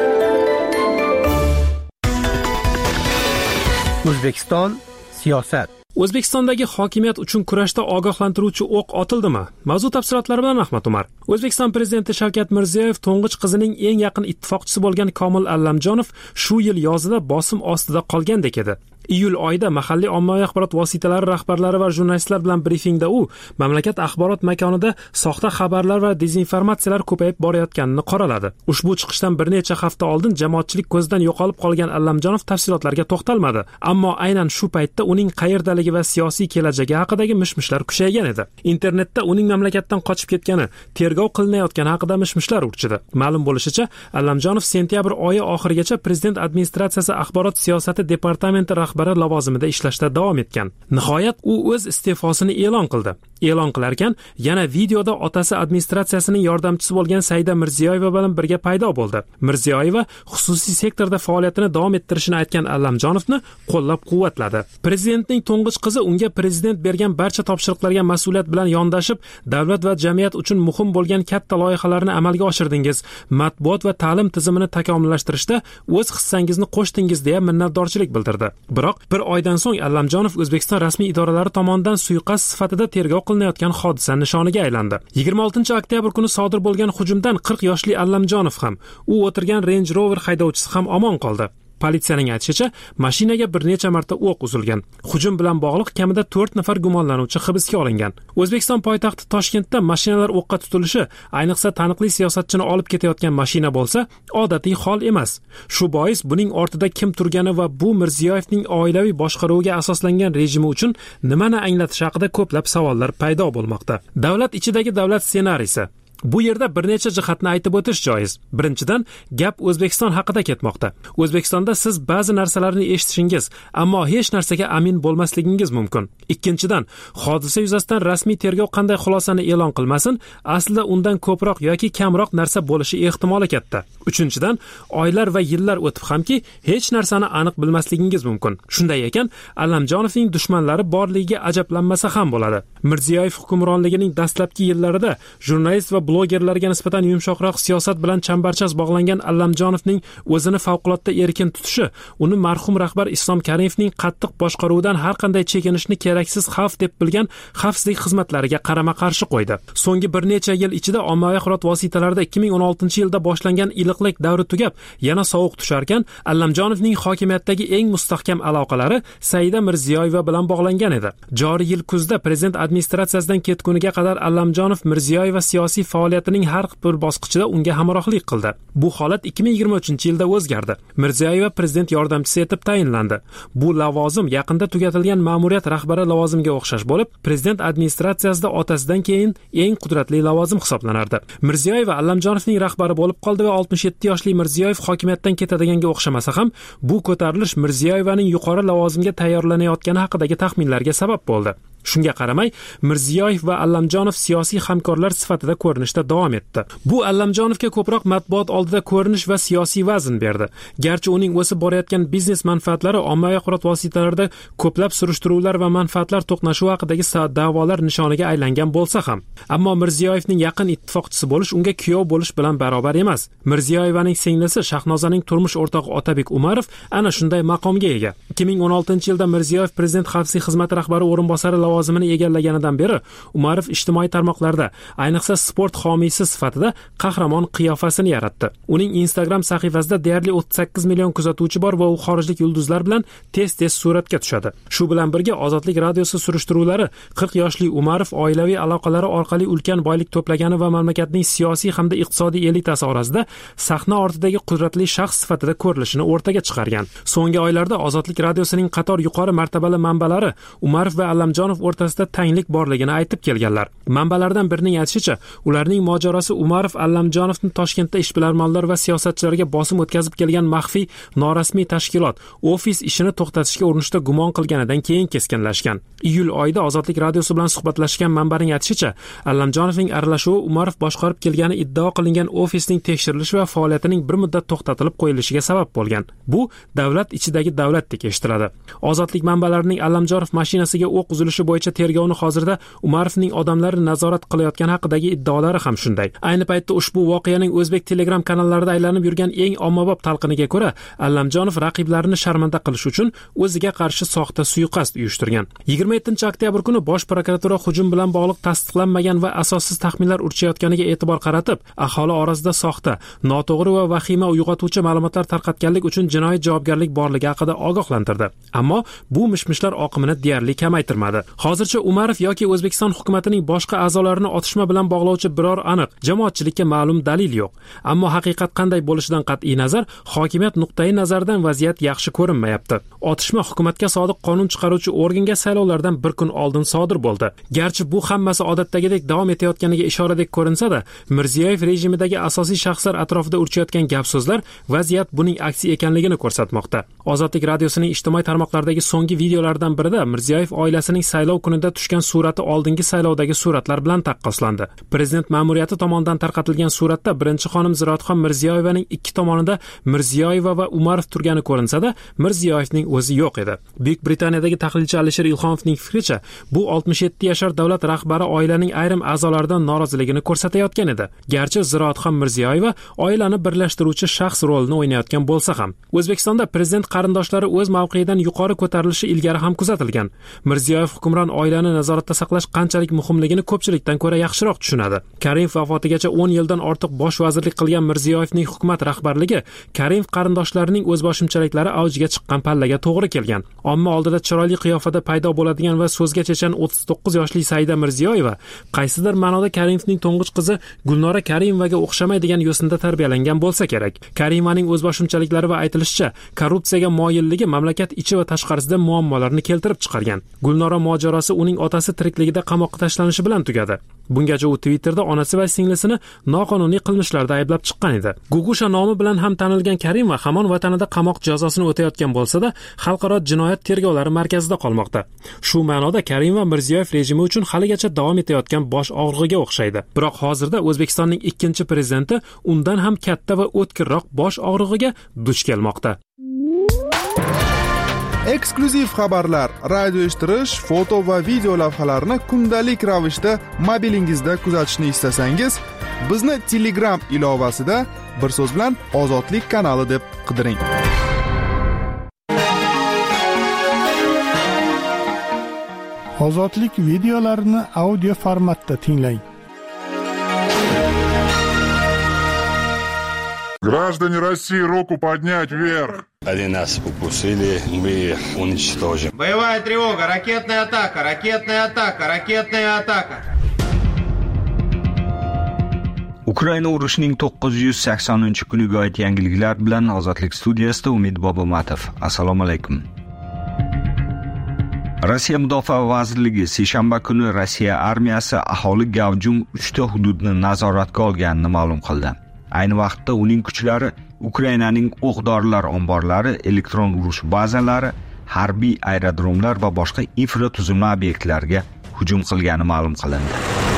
Speaker 11: O'zbekiston siyosat.
Speaker 4: O'zbekistondagi hokimiyat uchun kurashda ogohlantiruvchi o'q otildimi? Mavzu tafsilotlari bilan Ahmad Umar. O'zbekiston prezidenti Shavkat Mirziyoyev to'ng'ich qizining eng yaqin ittifoqchisi bo'lgan Komil Allamjonov shu yil yozida bosim ostida qolgandek edi. Iyul oyida mahalliy ommaviy axborot vositalari rahbarlari va jurnalistlar bilan brifingda u mamlakat axborot makonida soxta xabarlar va dezinformatsiyalar ko'payib borayotganini qoraladi. Ushbu chiqishdan bir necha hafta oldin jamoatchilik ko'zdan yo'qolib qolgan Allamjonov tafsilotlarga to'xtalmadi, ammo aynan shu paytda uning qayerdaligi va siyosiy kelajagi haqidagi mishmishlar kuchaygan edi. Internetda uning mamlakatdan qochib ketgani, tergov qilinayotgani haqida mishmishlar urchidi. Ma'lum bo'lishicha, Allamjonov sentyabr oyi oxirigacha prezident administratsiyasi axborot siyosati departamenti rahbari lavozimida ishlashda davom etgan. Nihoyat u o'z iste'fosini e'lon qildi. E'lon qilarkan, yana videoda otasi administratsiyasining yordamchisi bo'lgan Saida Mirziyoyeva bilan birga paydo bo'ldi. Mirziyoyeva xususiy sektorda faoliyatini davom ettirishini aytgan Allamjonovni qo'llab-quvvatladi. Prezidentning to'ng'ich qizi unga prezident bergan barcha topshiriqlarga mas'uliyat bilan yondashib, davlat va jamiyat uchun muhim bo'lgan katta loyihalarni amalga oshirdingiz, matbuot va ta'lim tizimini takomillashtirishda o'z hissangizni qo'shdingiz deya minnatdorchilik bildirdi. Biroq bir oydan so'ng Allamjonov O'zbekiston rasmiy idoralari tomonidan suiqasd sifatida tergov qilinayotgan hodisa nishoniga aylandi. 26 oktyabr kuni sodir bo'lgan hujumdan 40 yoshli Allamjonov ham, u o'tirgan Range Rover haydovchisi ham omon qoldi. Politsiyaning aytishicha, mashinaga bir necha marta o'q uzilgan. Hujum bilan bog'liq kamida 4 nafar gumonlanuvchi hibsga olingan. O'zbekiston poytaxti Toshkentda mashinalar o'qqa tutilishi, ayniqsa taniqli siyosatchini olib ketayotgan mashina bo'lsa, odatiy hol emas. Shu bois buning ortida kim turgani va bu Mirziyoyevning oilaviy boshqaruviga asoslangan rejimi uchun nimani anglatishi haqida ko'plab savollar paydo bo'lmoqda. Davlat ichidagi davlat ssenariysi. Bu yerda bir necha jihatni aytib o'tish joiz. Birinchidan, gap O'zbekiston haqida ketmoqda. O'zbekistonda siz ba'zi narsalarni eshitishingiz, ammo hech narsaga amin bo'lmasligingiz mumkin. Ikkinchidan, hodisa yuzasidan rasmiy tergov qanday xulosani e'lon qilmasin, aslida undan ko'proq yoki kamroq narsa bo'lishi ehtimoli katta. Uchinchidan, oylar va yillar o'tib hamki, hech narsani aniq bilmasligingiz mumkin. Shunday ekan, Allamjonovning dushmanlari borligiga ajablanmasa ham bo'ladi. Mirziyoyev hukmronligining dastlabki yillarida jurnalist va blogerlarga nisbatan yumshoqroq siyosat bilan chambarchas bog'langan Allamjonovning o'zini favqulodda erkin tutishi, uni marhum rahbar Islom Karimovning qattiq boshqaruvidan har qanday chekinishni keraksiz xavf deb bilgan xavfsizlik xizmatlariga qarama-qarshi qo'ydi. So'nggi bir necha yil ichida ommaviy axborot vositalarida 2016-yilda boshlangan iliqlik davri tugab, yana sovuq tusharkan, Allamjonovning hokimiyatdagi eng mustahkam aloqalari Saida Mirziyoyeva bilan bog'langan edi. Joriy yil kuzda prezident administratsiyasidan ketguniga qadar Allamjonov Mirziyoyeva siyosiy faoliyatining har bir bosqichida unga hamrohlik qildi. Bu holat 2023-yilda o'zgardi. Mirziyoyeva prezident yordamchisi etib tayinlandi. Bu lavozim yaqinda tugatilgan ma'muriyat rahbari lavozimiga o'xshash bo'lib, prezident administratsiyasida otasidan keyin eng qudratli lavozim hisoblanardi. Mirziyoyeva Allamjonovning rahbari bo'lib qoldi va 67 yoshli Mirziyoyev hokimiyatdan ketadiganga o'xshamasa ham, bu ko'tarilish Mirziyoyevaning yuqori lavozimga tayyorlanayotgani haqidagi taxminlarga sabab bo'ldi. Shunga qaramay, Mirziyoyev va Allamjonov siyosiy hamkorlar sifatida ko'rinishda davom etdi. Bu Allamjonovga ko'proq matbuot oldida ko'rinish va siyosiy vazn berdi. Garchi uning o'sib borayotgan biznes manfaatlari ommaviy axborot vositalarida ko'plab surishtiruvlar va manfaatlar to'qnashuvi haqidagi da'volar nishoniga aylangan bo'lsa ham, ammo Mirziyoyevning yaqin ittifoqchisi bo'lish unga kuyov bo'lish bilan barobar emas. Mirziyoyevaning singlisi Shahnozaning turmush o'rtog'i Otabek Umarov ana shunday maqomga ega. 2016-yilda Mirziyoyev prezident xavfsizlik xizmati rahbari o'rinbosari lavozimini egallaganidan beri Umarov ijtimoiy tarmoqlarda, ayniqsa sport homiysi sifatida qahramon qiyofasini yaratdi. Uning Instagram sahifasida deyarli 38 million kuzatuvchi bor va u xorijlik yulduzlar bilan tez-tez suratga tushadi. Shu bilan birga Ozodlik radiosi surishtiruvlari 40 yoshli Umarov oilaviy aloqalari orqali ulkan boylik to'plagani va mamlakatning siyosiy hamda iqtisodiy elitasi orasida sahna ortidagi qudratli shaxs sifatida ko'rilishini o'rtaga chiqargan. So'nggi oylarda Ozodlik radiosining qator yuqori martabali manbalari Umarov va Allamjonov o'rtasida tanglik borligini aytib kelganlar. Manbalardan birining aytishicha, ularning mojarosi Umarov Allamjonovni Toshkentda ishbilarmonlar va siyosatchilarga bosim o'tkazib kelgan maxfiy norasmiy tashkilot ofis ishini to'xtatishga urinishda gumon qilganidan keyin keskinlashgan. Iyul oyida Ozodlik radiosi bilan suhbatlashgan manbaning aytishicha, Allamjonovning aralashuvi Umarov boshqarib kelgani iddao qilingan ofisning tekshirilishi va faoliyatining bir muddat to'xtatilib qo'yilishiga sabab bo'lgan. Bu davlat ichidagi davlatdek eshitiladi. Ozodlik manbalarining Allamjonov mashinasiga o'q uzilishi bo'yicha tergovni hozirda Umarovning odamlari nazorat qilayotgani haqidagi iddaolari ham shunday. Ayni paytda ushbu voqeaning o'zbek Telegram kanallarida aylanib yurgan eng ommabop talqiniga ko'ra, Allamjonov raqiblarini sharmanda qilish uchun o'ziga qarshi soxta suiqasd uyushtirgan. 27-oktyabr kuni Bosh prokuratura hujum bilan bog'liq tasdiqlanmagan va asossiz taxminlar urchayotganiga e'tibor qaratib, aholi orasida soxta, noto'g'ri va vahima uyg'otuvchi ma'lumotlar tarqatganlik uchun jinoiy javobgarlik borligi haqida ogohlantirdi. Ammo bu mishmishlar oqimini deyarli kamaytirmadi. Hozircha Umarov yoki O'zbekiston hukumatining boshqa a'zolarini otishma bilan bog'lovchi biror aniq jamoatchilikka ma'lum dalil yo'q. Ammo haqiqat qanday bo'lishidan qat'iy nazar, hokimiyat nuqtai nazaridan vaziyat yaxshi ko'rinmayapti. Otishma hukumatga sodiq qonun chiqaruvchi organga saylovlardan bir kun oldin sodir bo'ldi. Garchi bu hammasi odatdagidek davom etayotganiga ishoradek ko'rinsa-da, Mirziyoyev rejimidagi asosiy shaxslar atrofida urchayotgan gap-so'zlar vaziyat buning aksi ekanligini ko'rsatmoqda. Ozodlik radiosining ijtimoiy tarmoqlardagi so'nggi videolaridan birida Mirziyoyev oilasining saylov kunida tushgan surati oldingi saylovdagi suratlar bilan taqqoslandi. Prezident ma'muriyati tomonidan tarqatilgan suratda birinchi xonim Ziroatxon Mirziyoyevaning ikki tomonida Mirziyoyeva va Umarov turgani ko'rinsa-da, Mirziyoyevning o'zi yo'q edi. Buyuk Britaniyadagi tahlilchi Alisher Ilhomovning fikricha, bu 67 yashar davlat rahbari oilaning ayrim a'zolaridan noroziligini ko'rsatayotgan edi. Garchi Ziroatxon Mirziyoyeva oilani birlashtiruvchi shaxs rolini o'ynayotgan bo'lsa ham, O'zbekistonda prezident qarindoshlari o'z mavqeyidan yuqori ko'tarilishi ilgari ham kuzatilgan. Mirziyoyev hukmron oilani nazoratda saqlash qanchalik muhimligini ko'pchilikdan ko'ra yaxshiroq tushunadi. Karimov vafotigacha 10 yildan ortiq bosh vazirlik qilgan Mirziyoyevning hukumat rahbarligi Karimov qarindoshlarining o'zboshimchaliklari avjiga chiqqan pallaga to'g'ri kelgan. Omma oldida chiroyli qiyofada paydo bo'ladigan va so'zga chechan 39 yoshli Saida Mirziyoyeva qaysidir ma'noda Karimovning to'ng'ich qizi Gulnora Karimovaga o'xshamaydigan yo'sinda tarbiyalangan bo'lsa kerak. Karimovaning o'zboshimchaliklari va aytilishicha, korrupsiyaga moyilligi mamlakat ichi va tashqarisida muammolarni keltirib chiqargan. Gulnora mojarosi uning otasi tirikligida qamoqqa tashlanishi bilan tugadi. Bungacha u Twitterda onasi va singlisini noqonuniy qilmishlarda ayblab chiqqan edi. Gugusha nomi bilan ham tanilgan Karimova hamon vatanida qamoq jazosini o'tayotgan bo'lsa-da, xalqaro jinoyat tergovlari markazida qolmoqda. Shu ma'noda Karimova Mirziyoyev rejimi uchun haligacha davom etayotgan bosh og'rig'iga o'xshaydi. Biroq hozirda O'zbekistonning ikkinchi prezidenti undan ham katta va o'tkirroq bosh og'rig'iga duch kelmoqda.
Speaker 1: Eksklyuziv xabarlar, radio eshittirish, foto va video lavhalarni kundalik ravishda mobilingizda kuzatishni istasangiz, bizni Telegram ilovasida bir so'z bilan Ozodlik kanali deb qidiring.
Speaker 2: Ozodlik videolarini audio formatda tinglang.
Speaker 19: Граждане России, руку поднять вверх.
Speaker 20: Они нас укусили, мы их уничтожим.
Speaker 21: Боевая тревога, ракетная атака, ракетная атака, ракетная атака.
Speaker 3: Ukraina urushining 980-kuniga oid yangiliklar bilan Ozodlik studiyasida Umid Bobomatov. Assalomu alaykum. Rossiya Mudofaa vazirligi seshanba kuni Rossiya armiyasi aholi gavjum 3 ta hududni nazoratga olganini ma'lum qildi. Ayni vaqtda uning kuchlari Ukrainaning o'q-dorilar omborlari, elektron urush bazalari, harbiy aerodromlar va boshqa infratuzilma obyektlariga hujum qilgani ma'lum qilindi.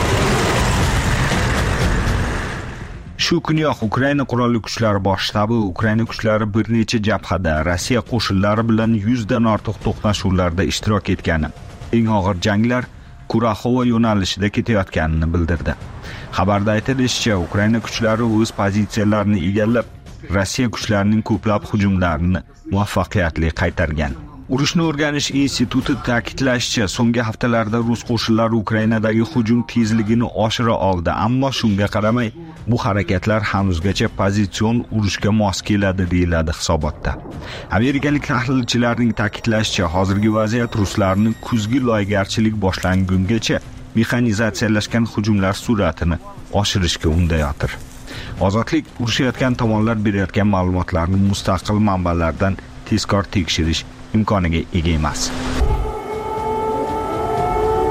Speaker 3: Shu kuniyoq Ukraina qurolli kuchlari bosh shtabi Ukraina kuchlari bir necha jabhada Rossiya qo'shinlari bilan 100 dan ortiq to'qnashuvlarda ishtirok etgani, eng og'ir janglar Kuraxova yo'nalishida ketayotganini bildirdi. Xabarda aytilishicha, Ukraina kuchlari o'z pozitsiyalarini egallab, Rossiya kuchlarining ko'plab hujumlarini muvaffaqiyatli qaytargan. Urushni o'rganish instituti ta'kidlashicha, so'nggi haftalarda rus qo'shinlari Ukrainadagi hujum tezligini oshira oldi, ammo shunga qaramay, bu harakatlar hanuzgacha pozitsion urushga mos keladi deyiladi hisobotda. Amerikalik tahlilchilarning ta'kidlashicha, hozirgi vaziyat ruslarni kuzgi loygarchilik boshlangungacha mexanizatsiyalashgan hujumlar sur'atini oshirishga undayotir. Ozodlik urushayotgan tomonlar berayotgan ma'lumotlarni mustaqil manbalardan tezkor tekshirish imkoniga ega emas.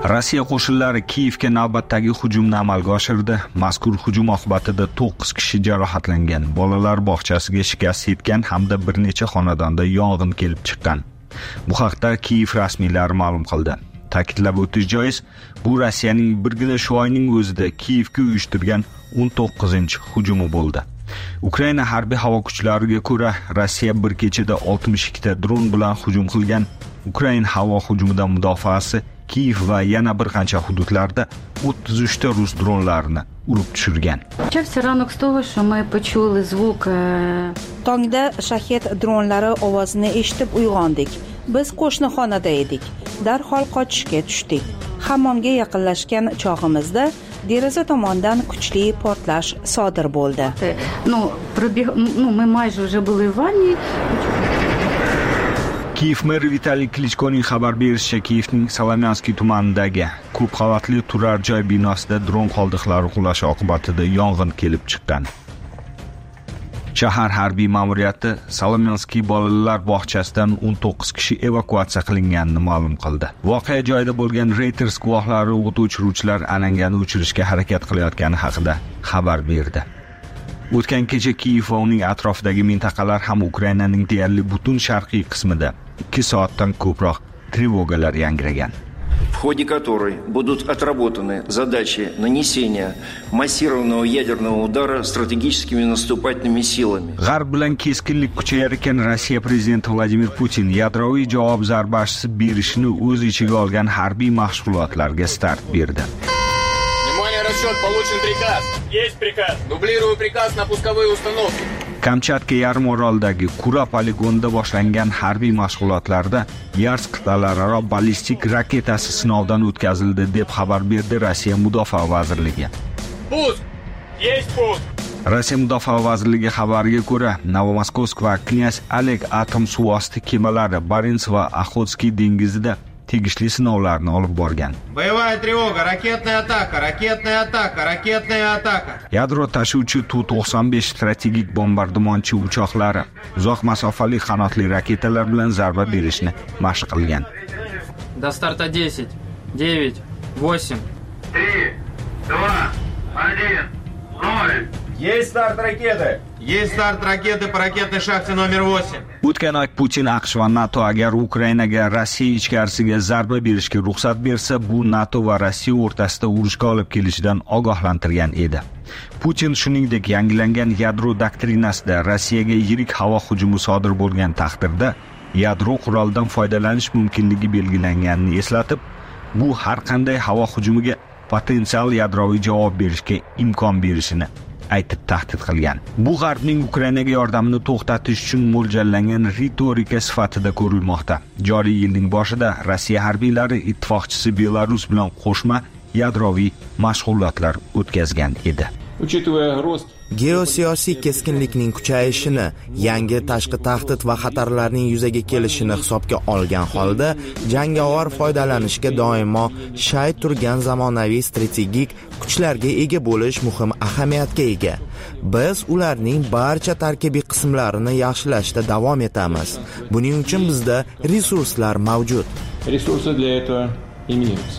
Speaker 3: Rossiya qo'shinlari Kiyevga navbatdagi hujumni amalga oshirdi. Mazkur hujum oqibatida 9 kishi jarohatlangan, bolalar bog'chasiga shikast yetgan hamda bir necha xonadonda yong'in kelib chiqqan. Bu haqda Kiyev rasmiylari ma'lum qildi. Ta'kidlab o'tish joiz, bu Rossiyaning birgina shu oyning o'zida Kiyevga uyushtirgan 19-hujumi bo'ldi. Ukraina harbiy havo kuchlariga ko'ra, Rossiya bir kechada 62 ta dron bilan hujum qilgan. Ukraina havo hujumidan mudofaasi Kiyev va yana bir qancha hududlarda 33 ta rus dronlarini urib tushirgan.
Speaker 9: Tongda shahed dronlari ovozini eshitib uyg'ondik. Biz qo'shni xonada edik. Darhol qochishga tushdik. Hammomga yaqinlashgan chog'imizda deraza tomondan kuchli portlash sodir bo'ldi.
Speaker 3: Kiyev meri Vitaliy Klichkoning xabar berishicha, Kiyevning Salomyanskiy tumanidagi ko'p qavatli turar joy binosida dron qoldiqlari qulashi oqibatida yong'in kelib chiqqan. Shahar harbiy ma'muriyati Salomyanskiy bolalar bog'chasidan 19 kishi evakuatsiya qilinganini ma'lum qildi. Voqea joyida bo'lgan Reuters guvohlari o't o'chiruvchilar alangani o'chirishga harakat qilayotgani haqida xabar berdi. O'tgan kecha Kiyev va uning atrofidagi mintaqalar ham Ukrainaning deyarli butun sharqiy qismida 2 soatdan ko'proq trevogalar yangragan.
Speaker 5: В ходе которой будут отработаны задачи нанесения массированного ядерного удара стратегическими наступательными силами.
Speaker 3: G'arb bilan keskinlik kuchayarkan Rossiya prezidenti Vladimir Putin yadroviy javob zarbasi berishini o'z ichiga olgan harbiy mashg'ulotlarga start berdi.
Speaker 21: Расчет, получен приказ. Есть приказ. Дублирую приказ на пусковые установки.
Speaker 3: Kamchatka yarim orolidagi Kura poligonida boshlangan harbiy mashg'ulotlarda Yars qit'alararo ballistik raketasi sinovdan o'tkazildi deb xabar berdi Rossiya Mudofaa vazirligi.
Speaker 21: Пуск. Есть пуск.
Speaker 3: Rossiya Mudofaa vazirligi xabariga ko'ra, Novomoskovsk va Knyaz Oleg atom suvosti kemalari Barents va Oxotskiy dengizida tegishli sinovlarni olib borgan.
Speaker 21: Боевая тревога, ракетная атака, ракетная атака, ракетная атака.
Speaker 3: Yadro tashuvchi Tu-95 strategik bombardimonchi uchoqlari uzoq masofali qanotli raketalar bilan zarba berishni mashq qilgan.
Speaker 21: До старта 10, 9, 8, 3, 2, 1, 0. Есть старт ракеты. Есть старт ракеты по ракетной шахте номер 8.
Speaker 3: O'tgan oy Putin AQSh va NATO agar Ukrainaga Rossiya ichkarisiga zarba berishga ruxsat bersa, bu NATO va Rossiya o'rtasida urushga olib kelishidan ogohlantirgan edi. Putin shuningdek yangilangan yadro doktrinasida Rossiyaga yirik havo hujumi sodir bo'lgan taqdirda yadro qurolidan foydalanish mumkinligi belgilanganini eslatib, bu har qanday havo hujumiga potensial yadroviy javob berishga imkon berishini aytib tahdid qilgan. Bu G'arbning Ukrainaga yordamini to'xtatish uchun mo'ljallangan ritorika sifatida ko'rilmoqda. Joriy yilning boshida Rossiya harbiylari ittifoqchisi Belarus bilan qo'shma yadroviy mashg'ulotlar o'tkazgan edi.
Speaker 17: Geosiyosiy keskinlikning kuchayishini, yangi tashqi tahdid va xatarlarning yuzaga kelishini hisobga olgan holda, jangovar foydalanishga doimo shay turgan zamonaviy strategik kuchlarga ega bo'lish muhim ahamiyatga ega. Biz ularning barcha tarkibiy qismlarini yaxshilashda davom etamiz. Buning uchun bizda resurslar mavjud.
Speaker 13: Resurсы для этого имеются.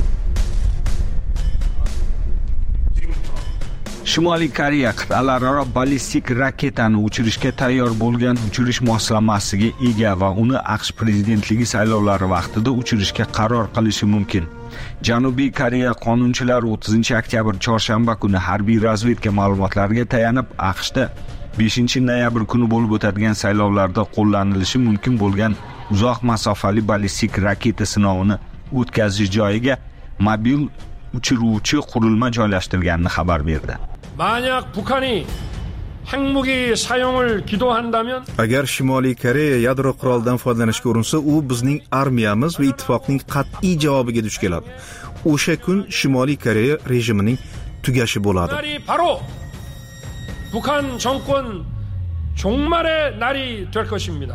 Speaker 3: Shimoliy Koreya qit'alararo ballistik raketani uchirishga tayyor bo'lgan uchirish moslamasiga ega va uni AQSh prezidentligi saylovlari vaqtida uchirishga qaror qilishi mumkin. Janubiy Koreya qonunchilari 30-oktyabr chorshanba kuni harbiy razvedka ma'lumotlariga tayanib AQShda 5-noyabr kuni bo'lib o'tadigan saylovlarda qo'llanilishi mumkin bo'lgan uzoq masofali ballistik raketa sinovini o'tkazish joyiga mobil uchiruvchi qurilma joylashtirganini xabar berdi.
Speaker 4: 만약 북한이 핵무기 사용을 기도한다면
Speaker 22: agar Shimoliy Koreya yadro qurolidan foydalanishga urinsa, u bizning armiyamiz va ittifoqning qat'iy javobiga duch keladi. O'sha kun Shimoliy Koreya rejimining tugashi bo'ladi.
Speaker 4: 바로 북한 정권 종말의 날이 될 것입니다.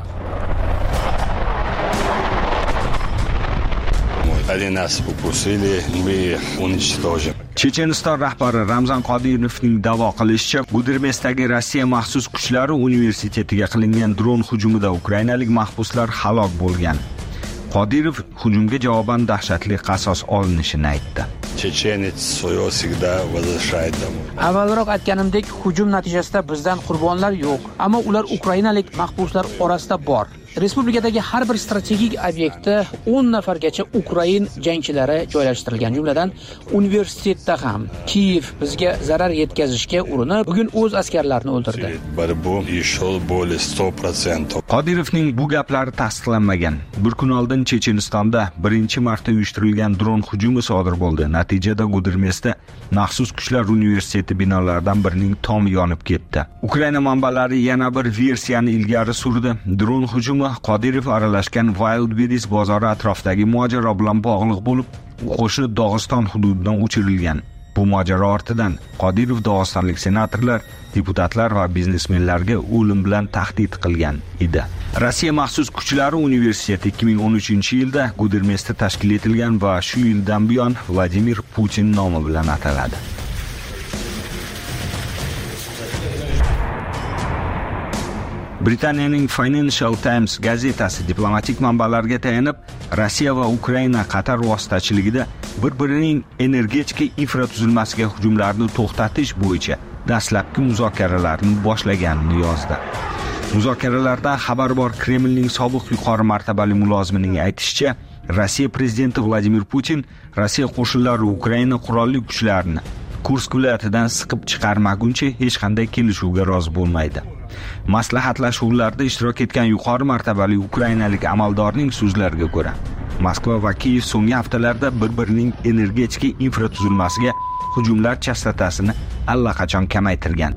Speaker 20: Они нас укусили, мы уничтожим.
Speaker 3: Checheniston rahbari Ramzan Qodirovning da'vo qilishicha, Gudermesdagi Rossiya maxsus kuchlari universitetiga qilingan dron hujumida ukrainalik mahbuslar halok bo'lgan. Qodirov hujumga javoban dahshatli qasos olinishini aytdi.
Speaker 20: Chechenец своё всегда возвращает домой.
Speaker 11: Avvalroq aytganimdek, hujum natijasida bizdan qurbonlar yo'q, ammo ular ukrainalik mahbuslar orasida bor. Respublikadagi har bir strategik obyektda 10 nafargacha Ukrain jangchilari joylashtirilgan, jumladan universitetda ham. Kiyev bizga zarar yetkazishga urinib, bugun o'z askarlarini o'ldirdi.
Speaker 3: Qodirovning bu gaplari tasdiqlanmagan. Bir kun oldin Chechenistonda birinchi marta uyushtirilgan dron hujumi sodir bo'ldi. Natijada Gudermesda maxsus kuchlar universiteti binolaridan birining tomi yonib ketdi. Ukraina manbalari yana bir versiyani ilgari surdi. Dron hujumi Qodirov aralashgan Wildberries bozori atrofidagi mojaro bilan bog'liq bo'lib, qo'shin Dog'iston hududidan uchirilgan. Bu mojaro ortidan Qodirov dog'istonlik senatorlar, deputatlar va biznesmenlarga o'lim bilan tahdid qilgan edi. Rossiya maxsus kuchlari universiteti 2013-yilda Gudermesda tashkil etilgan va shu yildan buyon Vladimir Putin nomi bilan ataladi. Britaniyaning Financial Times gazetasi diplomatik manbalarga tayanib, Rossiya va Ukraina Qatar vositachiligida bir-birining energetika infratuzilmasiga hujumlarni to'xtatish bo'yicha dastlabki muzokaralarni boshlaganini yozdi. Muzokaralarda xabar bor Kremlning sobiq yuqori martabali mulozimining aytishicha, Rossiya prezidenti Vladimir Putin Rossiya qo'shinlari Ukraina qurolli kuchlarini Kursk viloyatidan siqib chiqarmaguncha hech qanday kelishuvga rozi bo'lmaydi. Maslahatlashuvlarda ishtirok etgan yuqori martabali ukrainalik amaldorning so'zlariga ko'ra, Moskva va Kiyev so'nggi haftalarda bir-birining energetika infratuzilmasiga hujumlar chastotasini allaqachon kamaytirgan.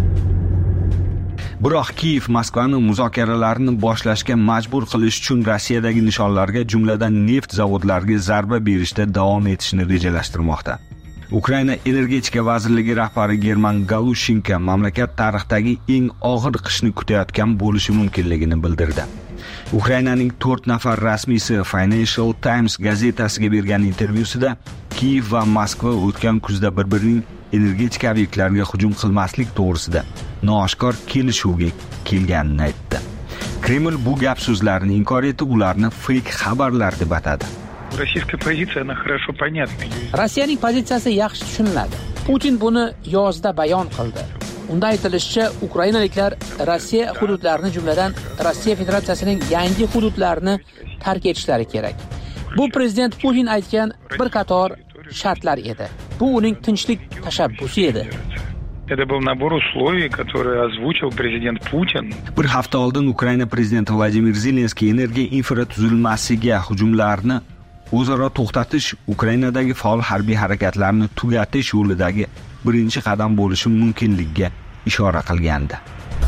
Speaker 3: Biroq Kiyev Moskvani muzokaralarni boshlashga majbur qilish uchun Rossiyadagi nishonlarga, jumladan neft zavodlariga zarba berishda davom etishni rejalashtirmoqda. Ukraina energetika vazirligi rahbari German Galushenko mamlakat tarixidagi eng og'ir qishni kutayotgan bo'lishi mumkinligini bildirdi. Ukrainaning 4 nafar rasmiysi Financial Times gazetasiga bergan intervyusida Kiyev va Moskva o'tgan kuzda bir-birining energetika obyektlariga hujum qilmaslik to'g'risida nooshkor kelishuvga kelganini aytdi. Kreml bu gap so'zlarni inkor etib, ularni fake xabarlar deb atadi.
Speaker 6: Российская позиция, она хорошо понятна.
Speaker 11: Rossiyaning pozitsiyasi yaxshi tushuniladi. Putin buni yozda bayon qildi. Unda aytilishicha, ukrainaliklar Rossiya hududlarini, jumladan Rossiya Federatsiyasining yangi hududlarini tark etishlari kerak. Bu prezident Putin aytgan bir qator shartlar edi. Bu uning tinchlik tashabbusi edi.
Speaker 6: Это был набор условий, которые озвучил президент Putin.
Speaker 3: Bir hafta oldin Ukraina prezidenti Vladimir Zelenskiy energiya infratuzilmasiga hujumlarni o'zaro to'xtatish Ukrainadagi faol harbiy harakatlarni tugatish yo'lidagi birinchi qadam bo'lishi mumkinligiga ishora qilgandi.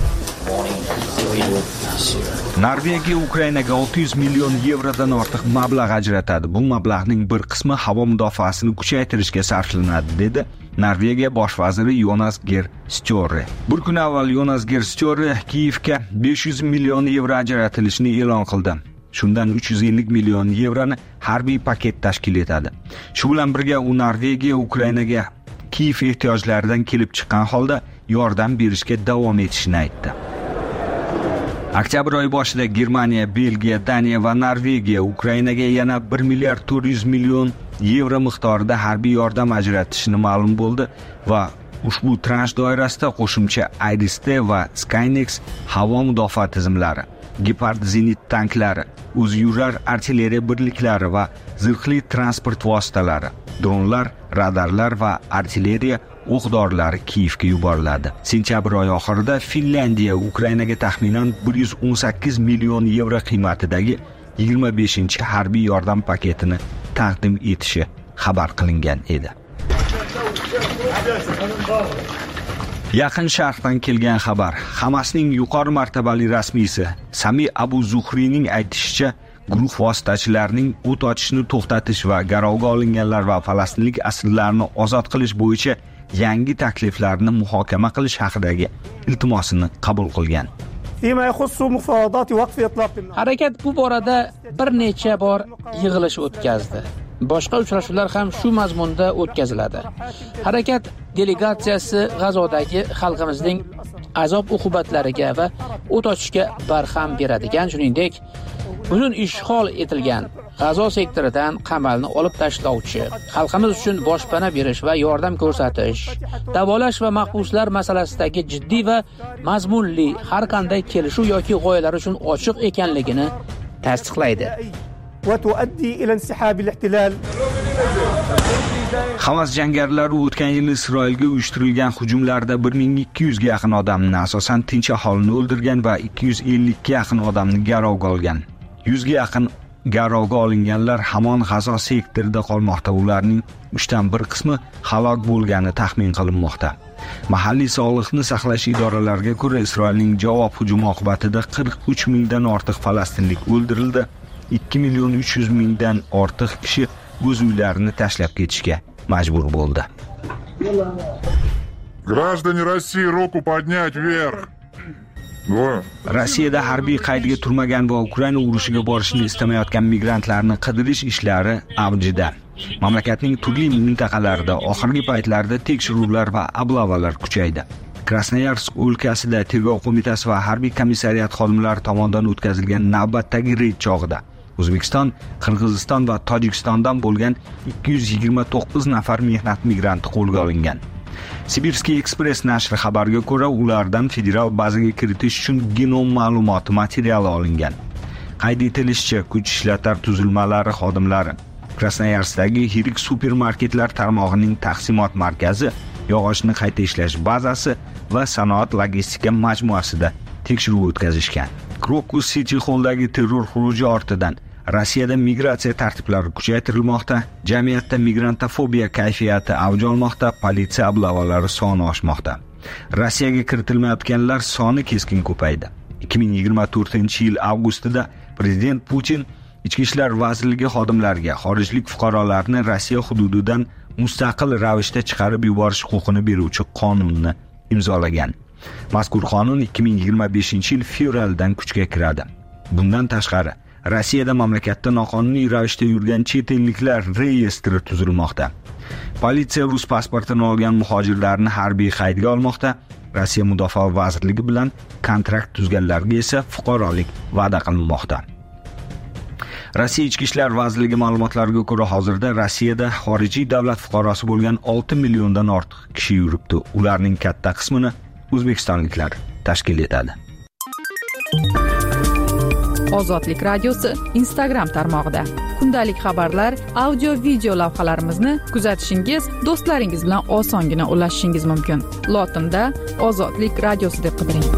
Speaker 3: Norvegiya Ukrainaga 600 million yevrodan ortiq mablag' ajratadi. Bu mablag'ning bir qismi havo mudofaasini kuchaytirishga sarflanadi, dedi Norvegiya bosh vaziri Jonas Gahr Støre. Bir kun avval Jonas Gahr Støre Kiyevga 500 million yevro ajratilishini e'lon qildi. Shundan 350 million yevroni harbiy paket tashkil etadi. Shu bilan birga u Norvegiya Ukrainaga Kiyev ehtiyojlaridan kelib chiqqan holda yordam berishga davom etishini aytdi. Oktyabr oyi boshida Germaniya, Belgiya, Daniya va Norvegiya Ukrainaga yana 1 milliard 400 million yevro miqdorida harbiy yordam ajratishini ma'lum bo'ldi va ushbu transh doirasida qo'shimcha Iris-T va Skynex havo mudofaa tizimlari, Gepard zenit tanklari, o'zyurar artilleriya birliklari va zirhli transport vositalari, dronlar, radarlar va artilleriya o'q-dorilar Kiyevga yuboriladi. Sentyabr oyi oxirida Finlandiya Ukrainaga taxminan 118 million yevro qiymatidagi 25-harbiy yordam paketini taqdim etishi xabar qilingan edi. Yaqin Sharqdan kelgan xabar. Hamasning yuqori martabali rasmiysi Sami Abu Zuhriyning aytishicha, guruh vositachilarining o't ochishni to'xtatish va garovga olinganlar va falastinlik asirlarni ozod qilish bo'yicha yangi takliflarni muhokama qilish haqidagi iltimosini qabul qilgan.
Speaker 11: Harakat bu borada bir necha bor yig'ilish o'tkazdi. Boshqa uchrashuvlar ham shu mazmunda o'tkaziladi. Harakat delegatsiyasi G'azodagi xalqimizning azob uqubatlariga va o't ochishga barham beradigan, shuningdek butun ishg'ol etilgan G'azo sektoridan qamalni olib tashlovchi, xalqimiz uchun boshpana berish va yordam ko'rsatish, davolash va mahbuslar masalasidagi jiddiy va mazmunli har qanday kelishuv yoki g'oyalar uchun ochiq ekanligini tasdiqlaydi.
Speaker 3: Hamas jangarilari o'tgan yil Isroilga uyushtirilgan hujumlarda 1200 ga yaqin odamni, asosan tinch aholini o'ldirgan va 250 ga yaqin odamni garovga olgan. 100 ga yaqin garovga olinganlar hamon G'azo sektorida qolmoqda. Ularning 1/3 qismi halok bo'lgani taxmin qilinmoqda. Mahalliy sog'liqni saqlash idoralariga ko'ra, Isroilning javob hujumi oqibatida 43 mingdan ortiq falastinlik o'ldirildi. 2.300.000 dan ortiq kishi o'z uylarini tashlab ketishga majbur bo'ldi.
Speaker 19: Граждане России, руку поднять вверх.
Speaker 3: Rossiyada harbiy qaydga turmagan va Ukraina urushiga borishni istamayotgan migrantlarni qidirish ishlari avjida. Mamlakatning turli mintaqalarida oxirgi paytlarda tekshiruvlar va oblavalar kuchaydi. Krasnoyarsk o'lkasida tergov qo'mitasi va harbiy komissariyat xodimlari tomonidan o'tkazilgan navbatdagi reyd chog'ida O'zbekiston, Qirg'iziston va Tojikistondan bo'lgan 229 nafar mehnat migranti qo'lga olingan. Sibirskiy Express nashri xabariga ko'ra, ulardan federal bazaga kiritish uchun genom ma'lumoti materiali olingan. Qayd etilishicha, kuch ishlatar tuzilmalari xodimlari Krasnoyarskdagi yirik supermarketlar tarmog'ining taqsimot markazi, yog'ochni qayta ishlash bazasi va sanoat logistika majmuasida tekshiruv o'tkazishgan. Krokus City Hall'dagi terror xuruji ortidan Rossiyada migratsiya tartiblari kuchaytirilmoqda, jamiyatda migrantofobiya kayfiyati avj olmoqda, politsiya oblavalari soni oshmoqda. Rossiyaga kiritilmayotganlar soni keskin ko'paydi. 2024-yil avgustida prezident Putin Ichki ishlar vazirligi xodimlariga xorijlik fuqarolarni Rossiya hududidan mustaqil ravishda chiqarib yuborish huquqini beruvchi qonunni imzolagan. Mazkur qonun 2025-yil fevraldan kuchga kiradi. Bundan tashqari, Rossiyada mamlakatda noqonuniy ravishda yurgan chet elliklar reyestri tuzilmoqda. Politsiya rus pasportini olgan muhojirlarni harbiy qaydga olmoqda. Rossiya Mudofaa vazirligi bilan kontrakt tuzganlarga esa fuqarolik va'da qilinmoqda. Rossiya Ichki ishlar vazirligi ma'lumotlariga ko'ra, hozirda Rossiyada xorijiy davlat fuqarosi bo'lgan 6 milliondan ortiq kishi yuribdi. Ularning katta qismini o'zbekistonliklar tashkil etadi.
Speaker 10: Ozodlik radiosi Instagram tarmog'ida kundalik xabarlar, audio video lavhalarimizni kuzatishingiz, do'stlaringiz bilan osongina ulashishingiz mumkin. Lotinda Ozodlik radiosi deb qidiring.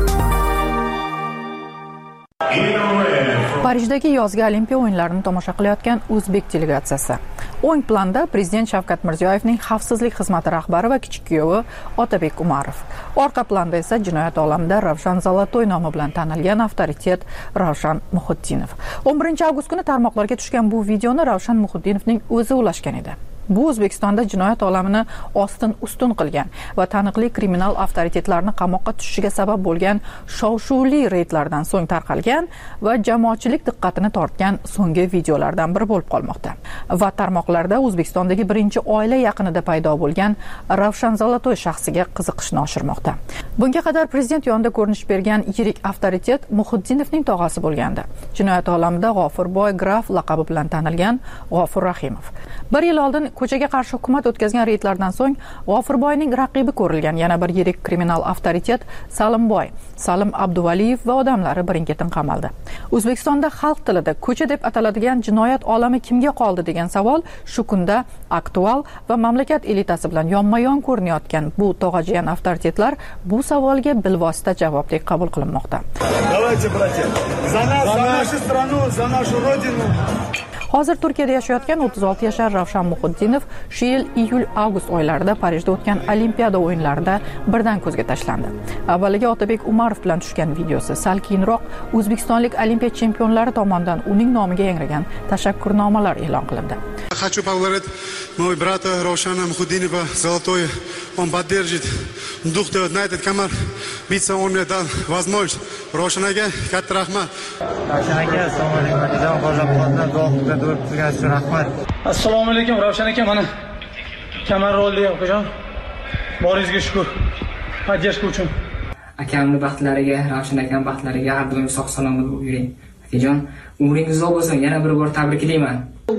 Speaker 10: Parijdagi yozgi Olimpiya o'yinlarini tomosha qilayotgan o'zbek delegatsiyasi. O'ng planda prezident Shavkat Mirziyoyevning xavfsizlik xizmati rahbari va kichik kuyovi Otabek Umarov. Orqa planda esa jinoyat olamida Ravshan Zolotoy nomi bilan tanilgan avtoritet Ravshan Muhiddinov. 11 avgust kuni tarmoqlarga tushgan bu videoni Ravshan Muhiddinovning o'zi ulashgan edi. Bu O'zbekistonda jinoyat olamini ostin-ustun qilgan va taniqli kriminal avtoritetlarni qamoqqa tushishiga sabab bo'lgan shov-shuvli reydlardan so'ng tarqalgan va jamoatchilik diqqatini tortgan so'nggi videolardan biri bo'lib qolmoqda. Va tarmoqlarda O'zbekistondagi birinchi oila yaqinida paydo bo'lgan Ravshan Zolotoy shaxsiga qiziqishni oshirmoqda. Bunga qadar prezident yonida ko'rinish bergan yirik avtoritet Muhiddinovning tog'asi bo'lgandi. Jinoyat olamida G'ofurboy graf laqabi bilan tanilgan G'ofur Rahimov. Bir yil oldin ko'chaga qarshi hukumat o'tkazgan reydlardan so'ng G'ofurboyning raqibi ko'rilgan yana bir yirik kriminal avtoritet Salimboy, Salim Abduvaliyev va odamlari birin-ketin qamaldi. O'zbekistonda xalq tilida ko'cha deb ataladigan jinoyat olami kimga qoldi degan savol shu kunda aktual va mamlakat elitasi bilan yonma-yon ko'rinayotgan bu tog'ajiyan avtoritetlar bu savolga bilvosita javobdek qabul qilinmoqda.
Speaker 7: Давайте, братья, за нас, за нашу страну, за нашу родину.
Speaker 10: Hozir Turkiyada yashayotgan 36 yashar Ravshan Muhiddinov shu yil iyul-avgust oylarida Parijda o'tgan Olimpiada o'yinlarida birdan ko'zga tashlandi. Avvaliga Otabek Umarov bilan tushgan videosi sal keyinroq o'zbekistonlik olimpiya chempionlari tomonidan uning nomiga yangragan tashakkurnomalar e'lon qilindi.
Speaker 7: Хочу поблагодарить моего брата Равшана Мухиддинова Золотой. Он поддержит дух на этот камар. Биться он мне дал возможность. Равшан aka, katta rahmat.
Speaker 8: Ravshan aka, assalomu alaykum. Jizon qo'llab quvvatlab rahmat.
Speaker 23: Assalomu alaykum Ravshan aka, mana kamar rolli o'qigan. Boringizga shukr. Поддержка uchun.
Speaker 12: akamni baxtlariga, Ravshan akam baxtlariga har doim sog' salomat yuring. Akajon, umringiz uzoq bo'lsin. Yana bir bor tabriklayman.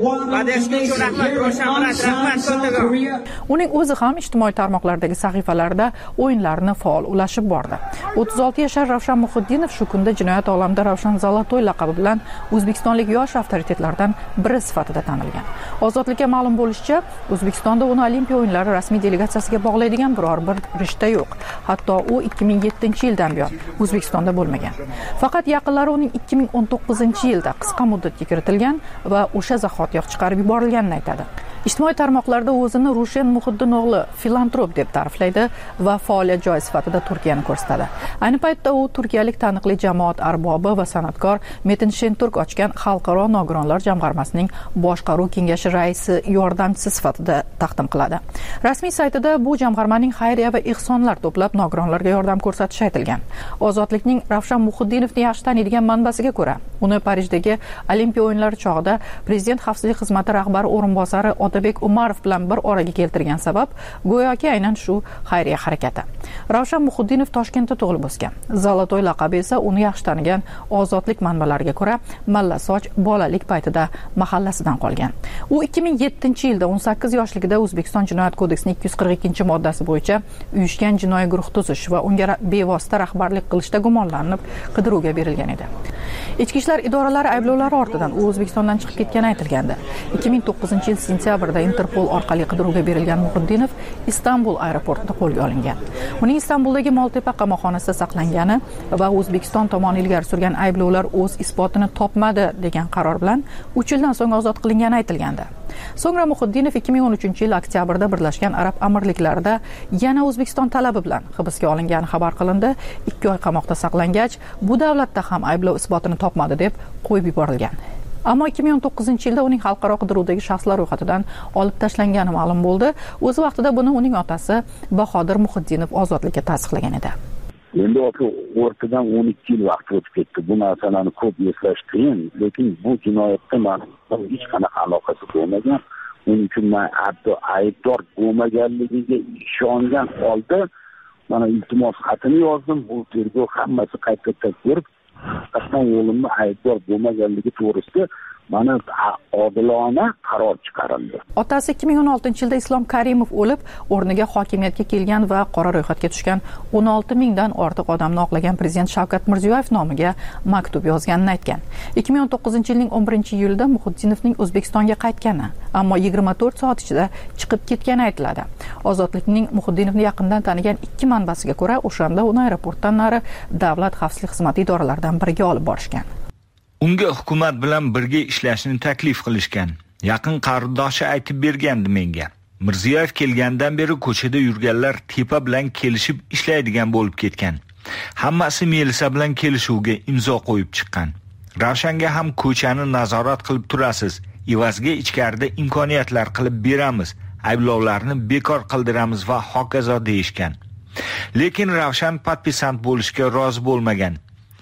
Speaker 10: Uning o'zi ham ijtimoiy tarmoqlardagi sahifalarida o'yinlarni faol ulashib bordi. 36 yashar Ravshan Muhiddinov shu kunda jinoyat olamida Ravshan Zolotoy laqabi bilan o'zbekistonlik yosh avtoritetlardan biri sifatida tanilgan. Ozodlikka ma'lum bo'lishicha, O'zbekistonda uni Olimpiya o'yinlari rasmiy delegatsiyasiga bog'laydigan biror bir rishta yo'q. Hatto u 2007-yildan buyon O'zbekistonda bo'lmagan. Faqat yaqinlari uning 2019-yilda qisqa muddatga kiritilgan va o'sha zahotiyoq chiqarib yuborilganini aytadi. Ijtimoiy tarmoqlarda o'zini Rushen Muhiddin o'g'li filantrop deb ta'riflaydi va faoliyat joyi sifatida Turkiyani ko'rsatadi. Ayni paytda u turkiyalik taniqli jamoat arbobi va san'atkor Metin Shenturk ochgan Xalqaro nogironlar jamg'armasining boshqaruv kengashi raisi yordamchisi sifatida taqdim qiladi. Rasmiy saytida bu jamg'armaning xayriya va ehsonlar to'plab nogironlarga yordam ko'rsatishi aytilgan. Ozodlikning Ravshan Muhiddinovni yaxshi taniydigan manbasiga ko'ra, uni Parijdagi Olimpiya o'yinlari chog'ida Prezident xavfsizlik xizmati rahbari o'rinbosari Otabek Umarov bilan bir oraga keltirgan sabab go'yoki aynan shu xayriya harakati. Ravshan Muhiddinov Toshkentda tug'ilib o'sgan. Zolotoy laqabi esa uni yaxshi tanigan ozodlik manbalariga ko'ra Mallasoch bolalik paytida mahallasidan qolgan. U 2007-yilda 18 yoshligida O'zbekiston Jinoyat kodeksining 242-moddasi bo'yicha uyushgan jinoiy guruh tuzish va unga bevosita rahbarlik qilishda gumonlanib qidiruvga berilgan edi. Ichki ishlar idoralari ayblovlari ortidan u O'zbekistondan chiqib ketgani aytilgandi. 2009-yil sentyabrda Interpol orqali qidiruvga berilgan Muhiddinov Istanbul aeroportida qo'lga olingan. Uning Istanbuldagi Moltepa qamoqxonasida saqlangani va O'zbekiston tomoni ilgari surgan ayblovlar o'z isbotini topmadi degan qaror bilan 3 yildan so'ng ozod qilingani aytilgandi. So'ngra Muhiddinov 2013-yil oktyabrda Birlashgan Arab Amirliklarida yana O'zbekiston talabi bilan hibsga olingani xabar qilindi. 2 oy qamoqda saqlangach, bu davlatda ham ayblov isbotini topmadi deb qo'yib yuborilgan. Ammo 2019-yilda uning xalqaro qidiruvdagi shaxslar ro'yxatidan olib tashlangani ma'lum bo'ldi. O'z vaqtida buni uning otasi Bahodir Muhiddinov ozodlikka tasdiqlagan edi.
Speaker 14: Endi o'rtadan 12 yil vaqt o'tib ketdi. Bu narsalarni ko'p eslash qiyin, lekin bu jinoyatga ma'lum hech qanaqa aloqasi bo'lmagan. Uning uchun men aybdor bo'lmaganligiga ishongan holda mana iltimos xatini yozdim. Bu tergov hammasi qayta-qayta ko'rib, qatnan o'limni aybdor bo'lmaganligi to'g'risida mana odilona qaror chiqarildi.
Speaker 10: Otasi 2016-yilda Islom Karimov o'lib, o'rniga hokimiyatga kelgan va qora ro'yxatga tushgan 16 mingdan ortiq odamni oqlagan prezident Shavkat Mirziyoyev nomiga maktub yozganini aytgan. 2019-yilning 11-iyulida Muhiddinovning O'zbekistonga qaytgani, ammo 24 soat ichida chiqib ketgani aytiladi. Ozodlikning Muhiddinovni yaqindan tanigan 2 manbasiga ko'ra, o'shanda uni aeroportdan nari davlat xavfsizlik xizmati idoralaridan biriga olib borishgan.
Speaker 3: Unga hukumat bilan birga ishlashni taklif qilishgan. Yaqin qarindoshi aytib bergandi menga. Mirziyoyev kelgandan beri ko'chada yurganlar tepa bilan kelishib ishlaydigan bo'lib ketgan. Hammasi Melisa bilan kelishuvga imzo qo'yib chiqqan. Ravshanga ham ko'chani nazorat qilib turasiz. Evaziga ichkarida imkoniyatlar qilib beramiz. Ayblovlarni bekor qildiramiz va hokazo deyishgan. Lekin Ravshan podpisant bo'lishga rozi bo'lmagan.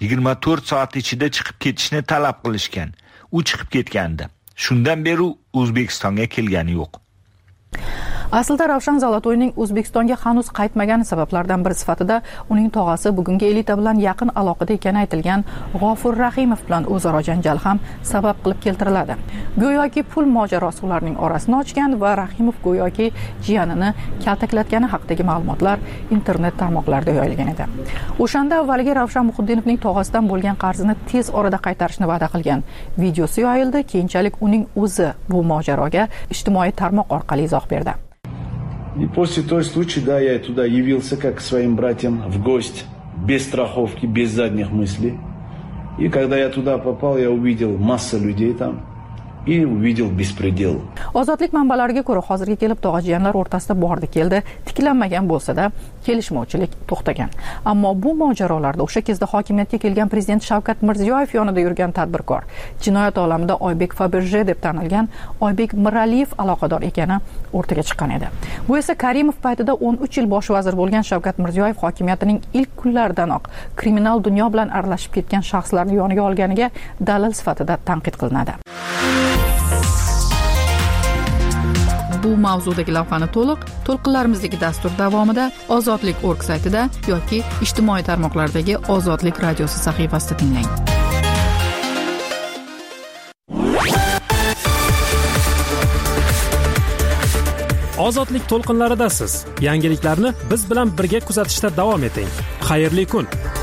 Speaker 3: 24 soat ichida chiqib ketishni talab qilishgan. U chiqib ketgandi. Shundan beri O'zbekistonga kelgani yo'q.
Speaker 10: Aslida Ravshan Zolotoyning O'zbekistonga hanuz qaytmagani sabablardan biri sifatida uning tog'asi bugungi elita bilan yaqin aloqada ekani aytilgan G'ofur Rahimov bilan o'zaro janjal ham sabab qilib keltiriladi. Go'yoki pul mojarosi ularning orasini ochgan va Rahimov go'yoki jiyanini kaltaklatgani haqidagi ma'lumotlar internet tarmoqlarida yoyilgan edi. O'shanda avvaliga Ravshan Muhiddinovning tog'asidan bo'lgan qarzini tez orada qaytarishni va'da qilgan videosi yoyildi. Keyinchalik uning o'zi bu mojaroga ijtimoiy tarmoq orqali izoh berdi.
Speaker 16: И после той случая, да, я туда явился как к своим братьям в гости, без страховки, без задних мыслей. И когда я туда попал, я увидел массу людей там. И увидел беспредел.
Speaker 10: Ozodlik manbalariga ko'ra, hozirga kelib tog'ajiyanlar o'rtasida bordi-keldi, tiklanmagan bo'lsa-da, kelishmovchilik to'xtagan. Ammo bu mojarolarda o'sha kezda hokimiyatga kelgan prezident Shavkat Mirziyoyev yonida yurgan tadbirkor, jinoyat olamida Oybek Faberje deb tanilgan Oybek Miraliyev aloqador ekani o'rtaga chiqqan edi. Bu esa Karimov paytida 13 yil bosh vazir bo'lgan Shavkat Mirziyoyev hokimiyatining ilk kunlaridanoq kriminal dunyo bilan aralashib ketgan shaxslarni yoniga olganiga dalil sifatida tanqid qilinadi. bu mavzudagi lavhani to'lqinlarimizdagi dastur davomida ozodlik.org saytida yoki ijtimoiy tarmoqlardagi Ozodlik radiosi sahifasida tinglang.
Speaker 4: Ozodlik to'lqinlaridasiz. Yangiliklarni biz bilan birga kuzatishda davom eting. Xayrli kun.